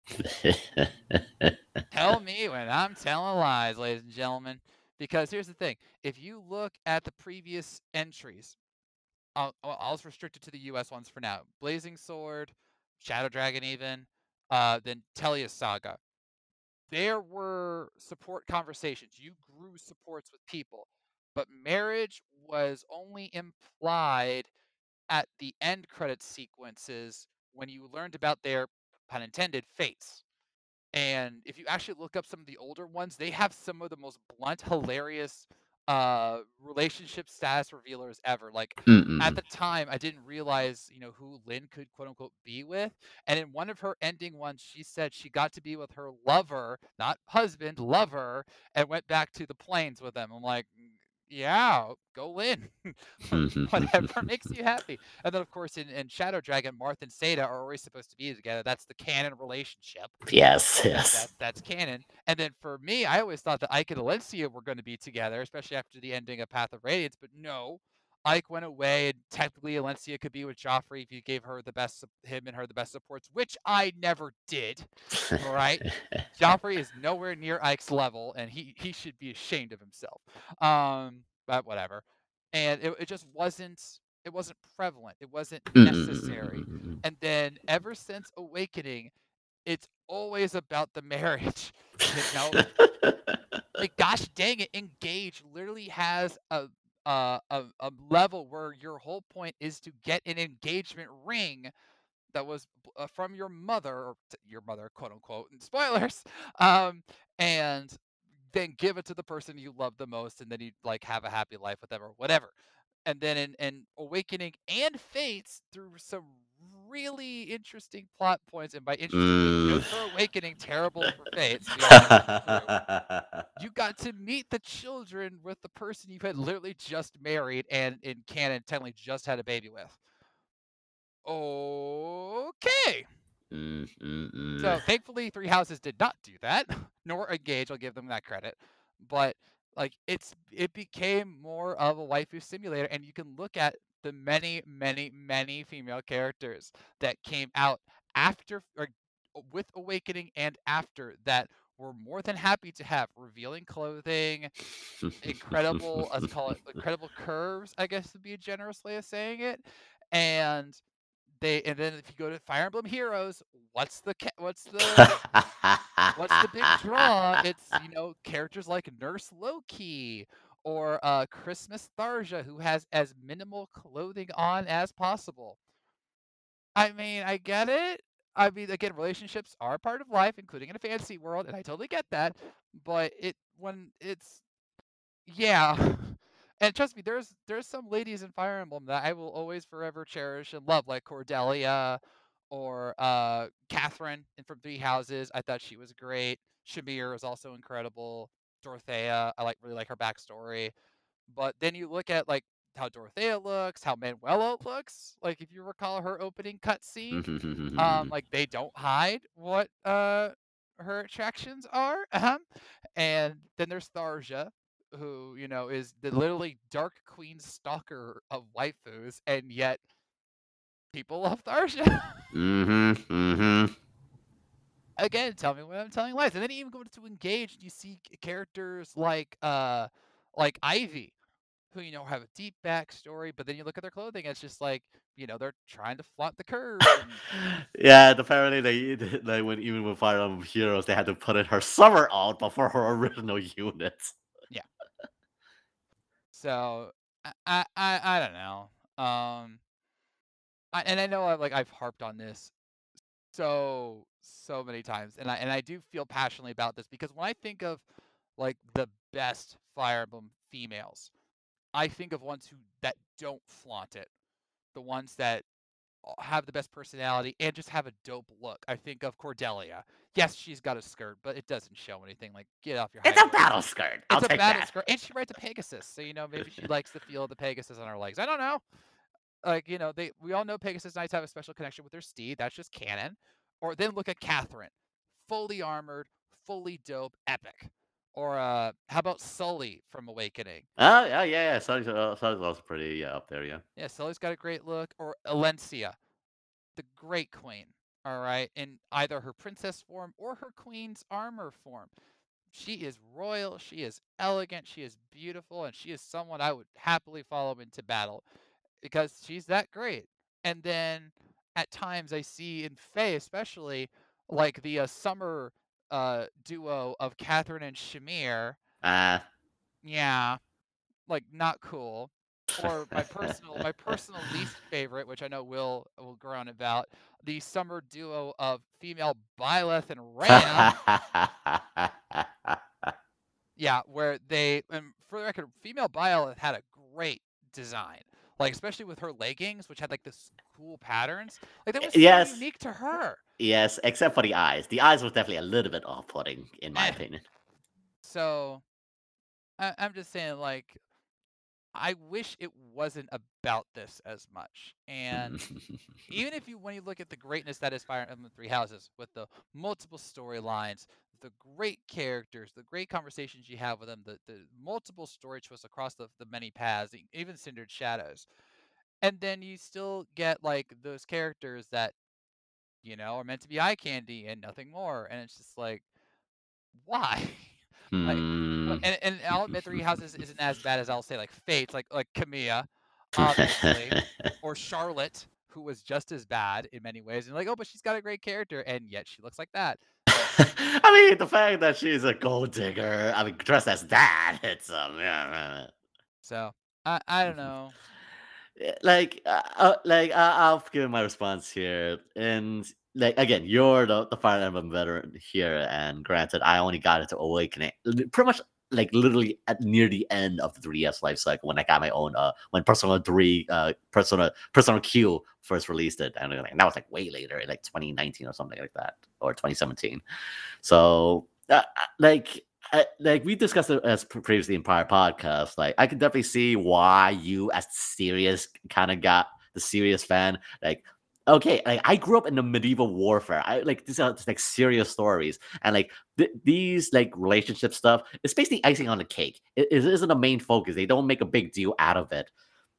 Tell me when I'm telling lies, ladies and gentlemen. Because here's the thing: if you look at the previous entries, I'll just restrict it to the U.S. ones for now. Blazing Sword, Shadow Dragon, even then Tellius Saga. There were support conversations. You grew supports with people, but marriage was only implied at the end credit sequences when you learned about their, pun intended, fates. And if you actually look up some of the older ones, they have some of the most blunt, hilarious relationship status revealers ever. Like at Mm-mm. the time, I didn't realize, who Lynn could quote unquote be with. And in one of her ending ones, she said she got to be with her lover, not husband, lover, and went back to the plains with him. I'm like, yeah, go Lynn. Whatever makes you happy. And then, of course, in Shadow Dragon, Marth and Seda are always supposed to be together. That's the canon relationship. Yes, That, yes. that that's canon. And then for me, I always thought that Ike and Alencia were going to be together, especially after the ending of Path of Radiance. But no, Ike went away, and technically Alencia could be with Joffrey if you gave her the best, him and her the best supports, which I never did. All right, Joffrey is nowhere near Ike's level, and he should be ashamed of himself. But whatever. And it just wasn't. It wasn't prevalent. It wasn't necessary. Mm-mm-mm-mm-mm-mm. And then ever since Awakening, it's always about the marriage. You know, like gosh dang it, Engage literally has a level where your whole point is to get an engagement ring that was from your mother, or your mother, quote unquote, and spoilers, and then give it to the person you love the most, and then you like have a happy life with them or whatever. And then in Awakening and Fates, through some really interesting plot points, and by interesting I mean Mm. good for Awakening, terrible for Fates. We all know it's true. You got to meet the children with the person you had literally just married and in canon technically just had a baby with. Okay. Mm-mm-mm. So thankfully, Three Houses did not do that, nor Engage. I'll give them that credit. But like it became more of a waifu simulator, and you can look at the many, many, many female characters that came out after or with Awakening and after that were more than happy to have revealing clothing, incredible, let's call it incredible curves, I guess would be a generous way of saying it, and and then if you go to Fire Emblem Heroes, what's the big draw? It's characters like Nurse Loki or Christmas Tharja, who has as minimal clothing on as possible. I mean, I get it. I mean, again, relationships are a part of life, including in a fantasy world, and I totally get that. But when it's yeah. And trust me, there's some ladies in Fire Emblem that I will always forever cherish and love, like Cordelia or Catherine in from Three Houses. I thought she was great. Shamir was also incredible. Dorothea, I really like her backstory. But then you look at like how Dorothea looks, how Manuela looks. Like if you recall her opening cutscene, like they don't hide what her attractions are. And then there's Tharja, who is the literally Dark Queen stalker of waifus, and yet people love Tharja. Mm-hmm. Mm-hmm. Again, tell me when I'm telling lies. And then you even go to Engage, and you see characters like Ivy, who have a deep backstory, but then you look at their clothing, it's just like they're trying to flaunt the curves and Yeah, apparently they when even with Fire Emblem Heroes, they had to put in her summer out before her original unit. yeah. So I don't know. And I know I've harped on this so many times, and I do feel passionately about this because when I think of like the best Fire Emblem females, I think of ones that don't flaunt it, the ones that have the best personality and just have a dope look. I think of Cordelia. Yes, she's got a skirt, but it doesn't show anything. Like, get off your It's high a horse. battle skirt. I'll It's a take battle that. skirt, and she rides a Pegasus, so maybe she likes the feel of the Pegasus on her legs. I don't know. Like, we all know Pegasus Knights have a special connection with their steed. That's just canon. Or then look at Catherine, fully armored, fully dope, epic. Or how about Sully from Awakening? Oh yeah, yeah, yeah. Sully's also pretty up there. Yeah. Yeah, Sully's got a great look. Or Alencia, the Great Queen. all right, in either her princess form or her queen's armor form. She is royal, she is elegant, she is beautiful, and she is someone I would happily follow into battle because she's that great. And then at times I see in Faye, especially like the summer duo of Catherine and Shamir. Uh, Yeah, like not cool. Or my personal least favorite, which I know will groan about, the summer duo of female Byleth and Ram. Yeah, where they and for the record, female Byleth had a great design. Like especially with her leggings, which had like this cool patterns. Like that was so yes, unique to her. yes, except for the eyes. The eyes was definitely a little bit off-putting, in my Eh. opinion. So I'm just saying, like, I wish it wasn't about this as much. And even if you when you look at the greatness that is Fire Emblem Three Houses with the multiple storylines, the great characters, the great conversations you have with them, the multiple story twists across the many paths, even Cindered Shadows, and then you still get like those characters that are meant to be eye candy and nothing more, and it's just like why? like, Hmm. and I'll admit Three Houses isn't as bad as I'll say like Fates, like Camilla, obviously, or Charlotte, who was just as bad in many ways, and like, oh, but she's got a great character, and yet she looks like that. Like, I mean, the fact that she's a gold digger, I mean, dressed as that, it's yeah. so I don't know. I'll give my response here, and like again, you're the Fire Emblem veteran here, and granted, I only got into Awakening pretty much like literally at near the end of the 3DS life cycle when I got my own when Persona 3 Persona Q first released it, and like, that was like way later, like 2019 or something like that, or 2017. So like we discussed it as previously in prior podcasts, like I can definitely see why you, as serious, kind of got the serious fan. Like, okay, like I grew up in the medieval warfare. I like these are just, like serious stories, and like these like relationship stuff. It's basically icing on the cake. It isn't the main focus. They don't make a big deal out of it,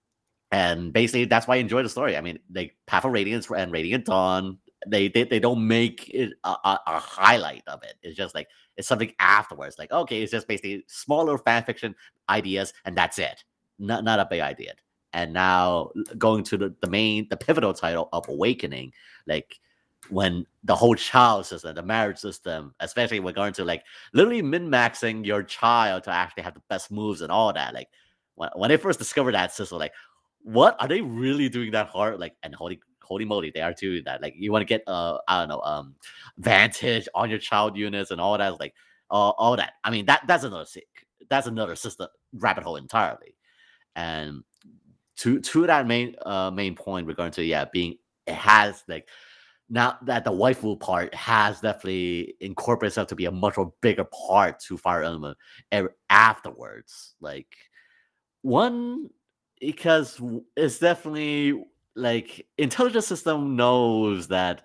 and basically that's why I enjoy the story. I mean, like Path of Radiance and Radiant Dawn, they don't make it a highlight of it. It's just like it's something afterwards. Like, okay, it's just basically smaller fan fiction ideas, and that's it. Not a big idea. And now going to the pivotal title of Awakening, like when the whole child system, the marriage system, especially when going to like literally min maxing your child to actually have the best moves and all that. Like when I first discovered that system, like what are they really doing that hard? Like, and holy moly, they are doing that. Like, you want to get I don't know, vantage on your child units and all that, like all that. I mean, that's another system rabbit hole entirely. And to that main point regarding to being it has like now that the waifu part has definitely incorporated itself to be a much more bigger part to Fire Emblem afterwards. Like one, because it's definitely like intelligence system knows that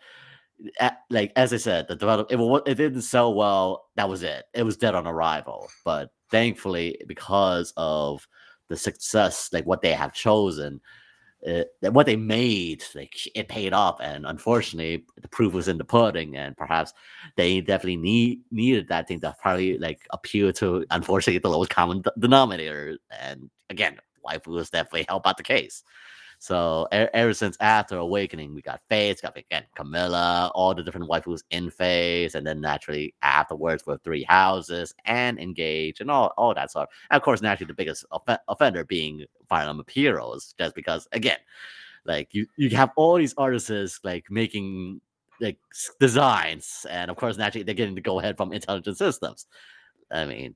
like as I said, the develop it didn't sell well. That was it. It was dead on arrival. But thankfully, because of the success, like what they have chosen, that what they made, like it paid off. And unfortunately, the proof was in the pudding. And perhaps they definitely needed that thing to probably like appeal to, unfortunately, the lowest common denominator. And again, waifus definitely help out the case. So ever since after Awakening, we got Faith, got again Camilla, all the different waifus in Phase, and then naturally afterwards with Three Houses and Engage and all that stuff. And of course, naturally the biggest offender being Fire Emblem Heroes, just because again, like you have all these artists like making like designs, and of course naturally they're getting to go ahead from intelligent systems. I mean,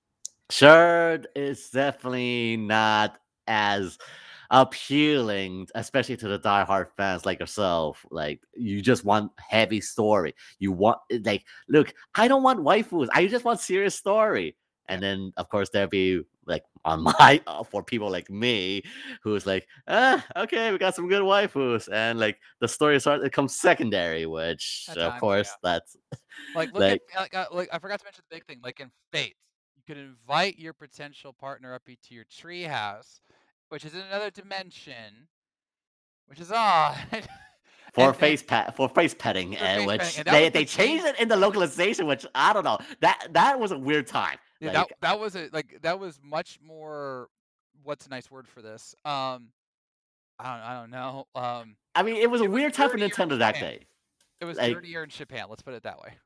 sure, it's definitely not as appealing, especially to the diehard fans like yourself. Like, you just want heavy story. You want like, look, I don't want waifus. I just want serious story. Yeah, And then, of course, there'll be like on my for people like me, who's like, okay, we got some good waifus, and like the story starts, it comes secondary, which at of times, course yeah. that's Like, look at like like I forgot to mention the big thing. Like in Fates, you could invite your potential partner up into your treehouse, which is in another dimension, which is odd. and for face petting, for face painting, which and that was they the changed change. it in the localization, which I don't know. That was a weird time. Yeah, Like, that was a like that was much more. What's a nice word for this? I don't know. I mean, it was a It was weird time for dirtier in Nintendo that Japan. day. It was Like, dirtier in Japan. Let's put it that way.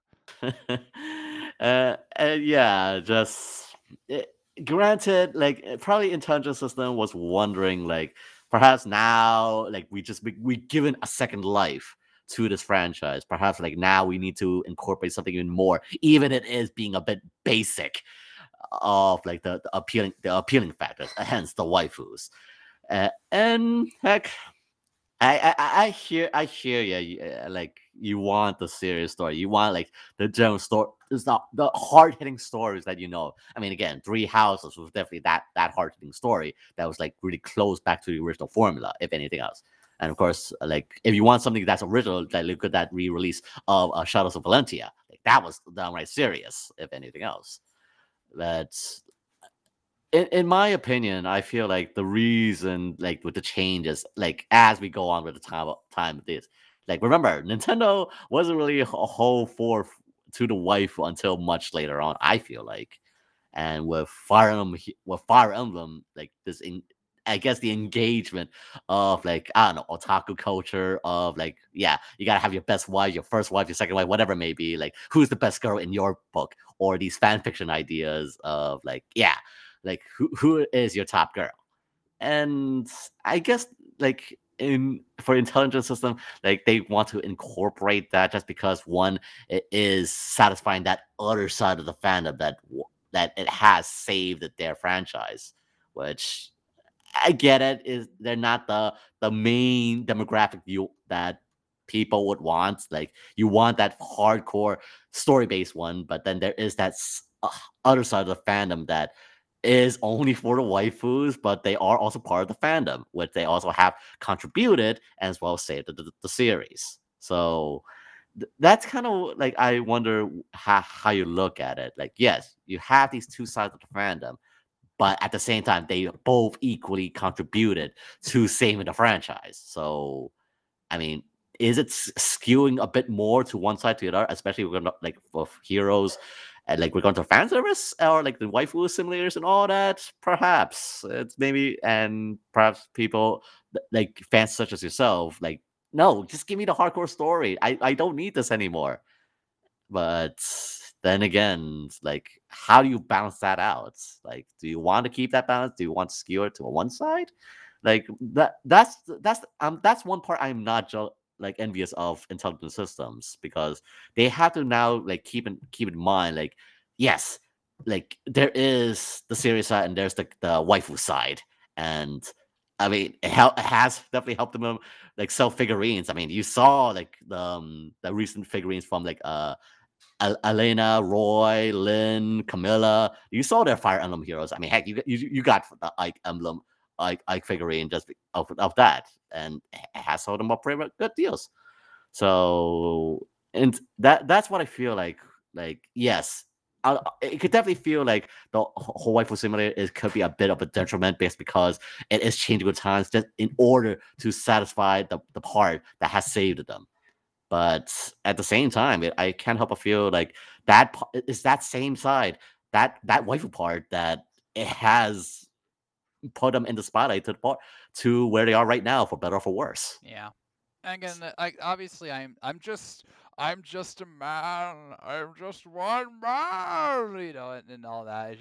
yeah, just eh, granted, like probably Intelligent System was wondering, like perhaps now, like we given a second life to this franchise. Perhaps like now we need to incorporate something even more, even it is being a bit basic of like the appealing factors, hence the waifus. And heck, I hear you. Like you want the serious story. You want like the general story. It's not the hard hitting stories that you know. I mean, again, Three Houses was definitely that hard hitting story that was like really close back to the original formula, if anything else. And of course, like if you want something that's original, like look at that re-release of Shadows of Valentia. Like that was downright serious, if anything else. But in my opinion, I feel like the reason, like with the changes, like as we go on with the time of this, like remember, Nintendo wasn't really a whole for to the wife until much later on. I feel like, and with Fire Emblem, like I guess the engagement of like I don't know otaku culture of like yeah you gotta have your best wife, your first wife, your second wife, whatever it may be. Like who's the best girl in your book, or these fan fiction ideas of like yeah like who is your top girl. And I guess like in for intelligence system, like they want to incorporate that just because one, it is satisfying that other side of the fandom that it has saved their franchise, which I get it is they're not the main demographic you that people would want. Like you want that hardcore story based one, but then there is that other side of the fandom that is only for the waifus, but they are also part of the fandom, which they also have contributed as well as saved the series. So that's kind of like I wonder how you look at it. Like, yes, you have these two sides of the fandom, but at the same time, they both equally contributed to saving the franchise. So, I mean, is it skewing a bit more to one side to the other, especially we're gonna like of heroes and like we're going to fan service or like the waifu simulators and all that? Perhaps it's maybe, and perhaps people like fans such as yourself, like, no, just give me the hardcore story. I don't need this anymore. But then again, like, how do you balance that out? Like, do you want to keep that balance? Do you want to skew it to one side? Like that's one part I'm not like envious of intelligent systems because they have to now like keep in mind like yes, like there is the serious side and there's the waifu side, and I mean it has definitely helped them like sell figurines. I mean you saw like the recent figurines from like Elena, Roy, Lynn, Camilla. You saw their Fire Emblem heroes. I mean, heck, you got the Ike Emblem, Ike figurine just of that, and it has sold them up pretty much good deals. So, and that's what I feel like. Like, yes, it could definitely feel like the whole waifu simulator is could be a bit of a detriment based because it is changing with times just in order to satisfy the part that has saved them. But at the same time, I can't help but feel like is that same side, that waifu part that it has put them in the spotlight to the part to where they are right now, for better or for worse. Yeah. Again, I obviously I'm just a man. I'm just one man, and all that.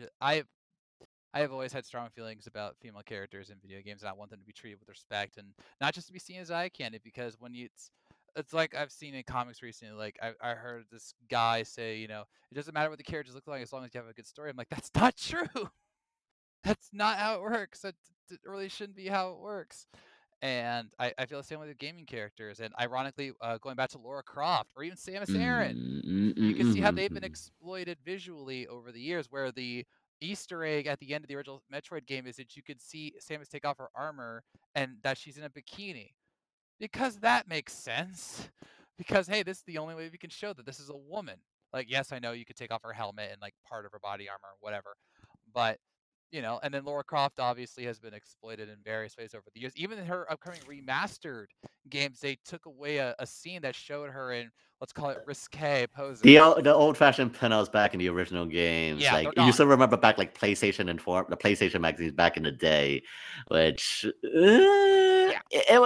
I have always had strong feelings about female characters in video games, and I want them to be treated with respect and not just to be seen as eye candy. Because when it's like I've seen in comics recently. Like I heard this guy say, it doesn't matter what the characters look like as long as you have a good story. I'm like, that's not true. That's not how it works. That really shouldn't be how it works. And I feel the same way with gaming characters. And ironically, going back to Laura Croft or even Samus Aran, you can see how they've been exploited visually over the years, where the Easter egg at the end of the original Metroid game is that you could see Samus take off her armor and that she's in a bikini. Because that makes sense. Because hey, this is the only way we can show that this is a woman. Like, yes, I know you could take off her helmet and like part of her body armor or whatever, but and then Lara Croft obviously has been exploited in various ways over the years. Even in her upcoming remastered games, they took away a scene that showed her in, let's call it, risque poses. The old fashioned pinups back in the original games, Yeah, like they're you gone. still remember back like PlayStation Inform, the PlayStation magazines back in the day, which Yeah,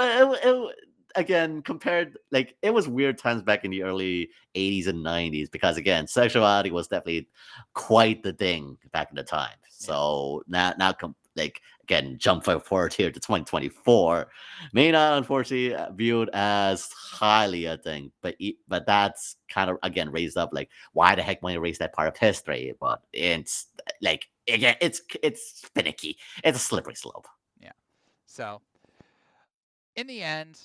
again compared like it was weird times back in the early 80s and 90s because again sexuality was definitely quite the thing back in the time. yeah. So like again jump forward here to 2024 may not unfortunately viewed as highly a thing, but that's kind of again raised up like why the heck want to erase that part of history? But it's like again, it's finicky. It's a slippery slope. Yeah. So in the end,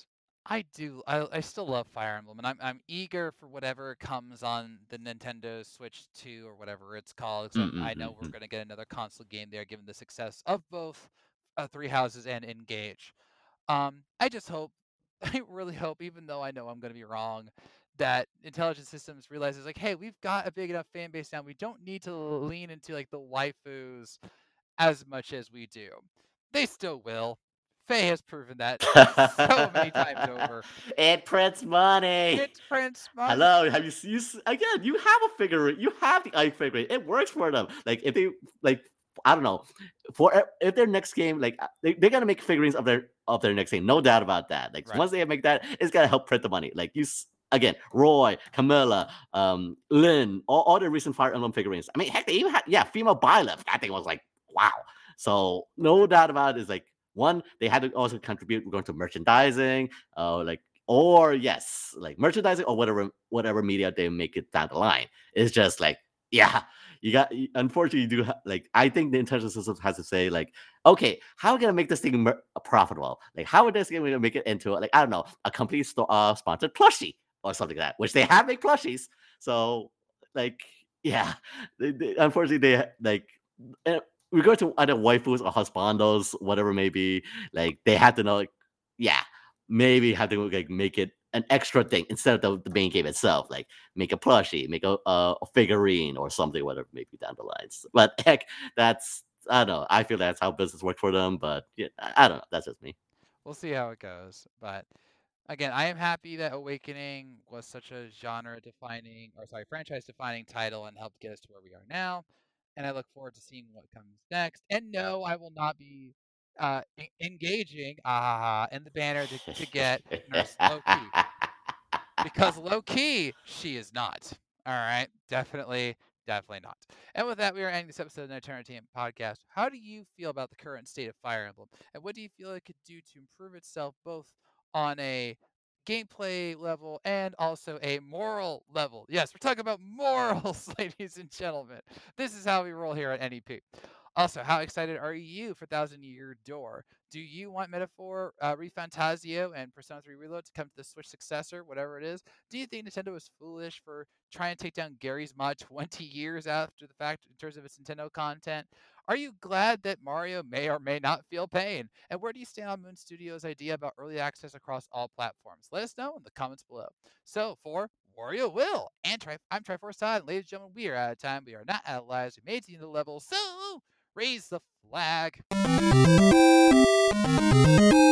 I still love Fire Emblem, and I'm eager for whatever comes on the Nintendo Switch 2 or whatever it's called. Except I know we're Mm-mm-mm-mm. gonna get another console game there, given the success of both Three Houses and Engage. I just hope, I really hope, even though I know I'm gonna be wrong, that Intelligent Systems realizes like, hey, we've got a big enough fan base now. We don't need to lean into like the waifus as much as we do. They still will. Faye has proven that so many times over. It prints money. It prints money. Hello, have again? You have a figure. You have the eye figure. It works for them. Like if they like, I don't know, if their next game like they're gonna make figurines of their next game, no doubt about that. Like Right. once they make that, it's gonna help print the money. Like again, Roy, Camilla, Lynn, all the recent Fire Emblem figurines. I mean, heck, they even had female Byleth. That thing was like wow. So no doubt about it is like one, they had to also contribute going to merchandising, like or yes, like merchandising or whatever media they make it down the line. It's just like yeah, unfortunately you do like I think the intelligence system has to say like okay, how are we gonna make this thing profitable? Like how are this gonna make it into like I don't know a company sponsored plushie or something like that, which they have make plushies. So like yeah, unfortunately they like uh, we go to either waifus or husbandos, whatever may be. Like they have to know, like, yeah, maybe have to like make it an extra thing instead of the main game itself. Like make a plushie, make a figurine or something, whatever maybe down the lines. But heck, that's I don't know. I feel that's how business works for them. But yeah, I don't know. That's just me. We'll see how it goes. But again, I am happy that Awakening was such a genre defining, or sorry, franchise defining title and helped get us to where we are now. And I look forward to seeing what comes next. And no, I will not be engaging in the banner to get Nurse Loki. Because low key, she is not. All right, definitely not. And with that, we are ending this episode of the Eternity Podcast. How do you feel about the current state of Fire Emblem, and what do you feel it could do to improve itself both on a gameplay level and also a moral level? Yes, we're talking about morals, ladies and gentlemen. This is how we roll here at NEP. Also, how excited are you for Thousand Year Door? Do you want Metaphor ReFantazio and Persona 3 Reload to come to the Switch successor, whatever it is? Do you think Nintendo was foolish for trying to take down Gary's Mod 20 years after the fact in terms of its Nintendo content? Are you glad that Mario may or may not feel pain? And where do you stand on Moon Studios' idea about early access across all platforms? Let us know in the comments below. So, for Wario Will and I'm Triforce Todd, and ladies and gentlemen, we are out of time. We are not out of lives. We made it to the end of the level, so raise the flag.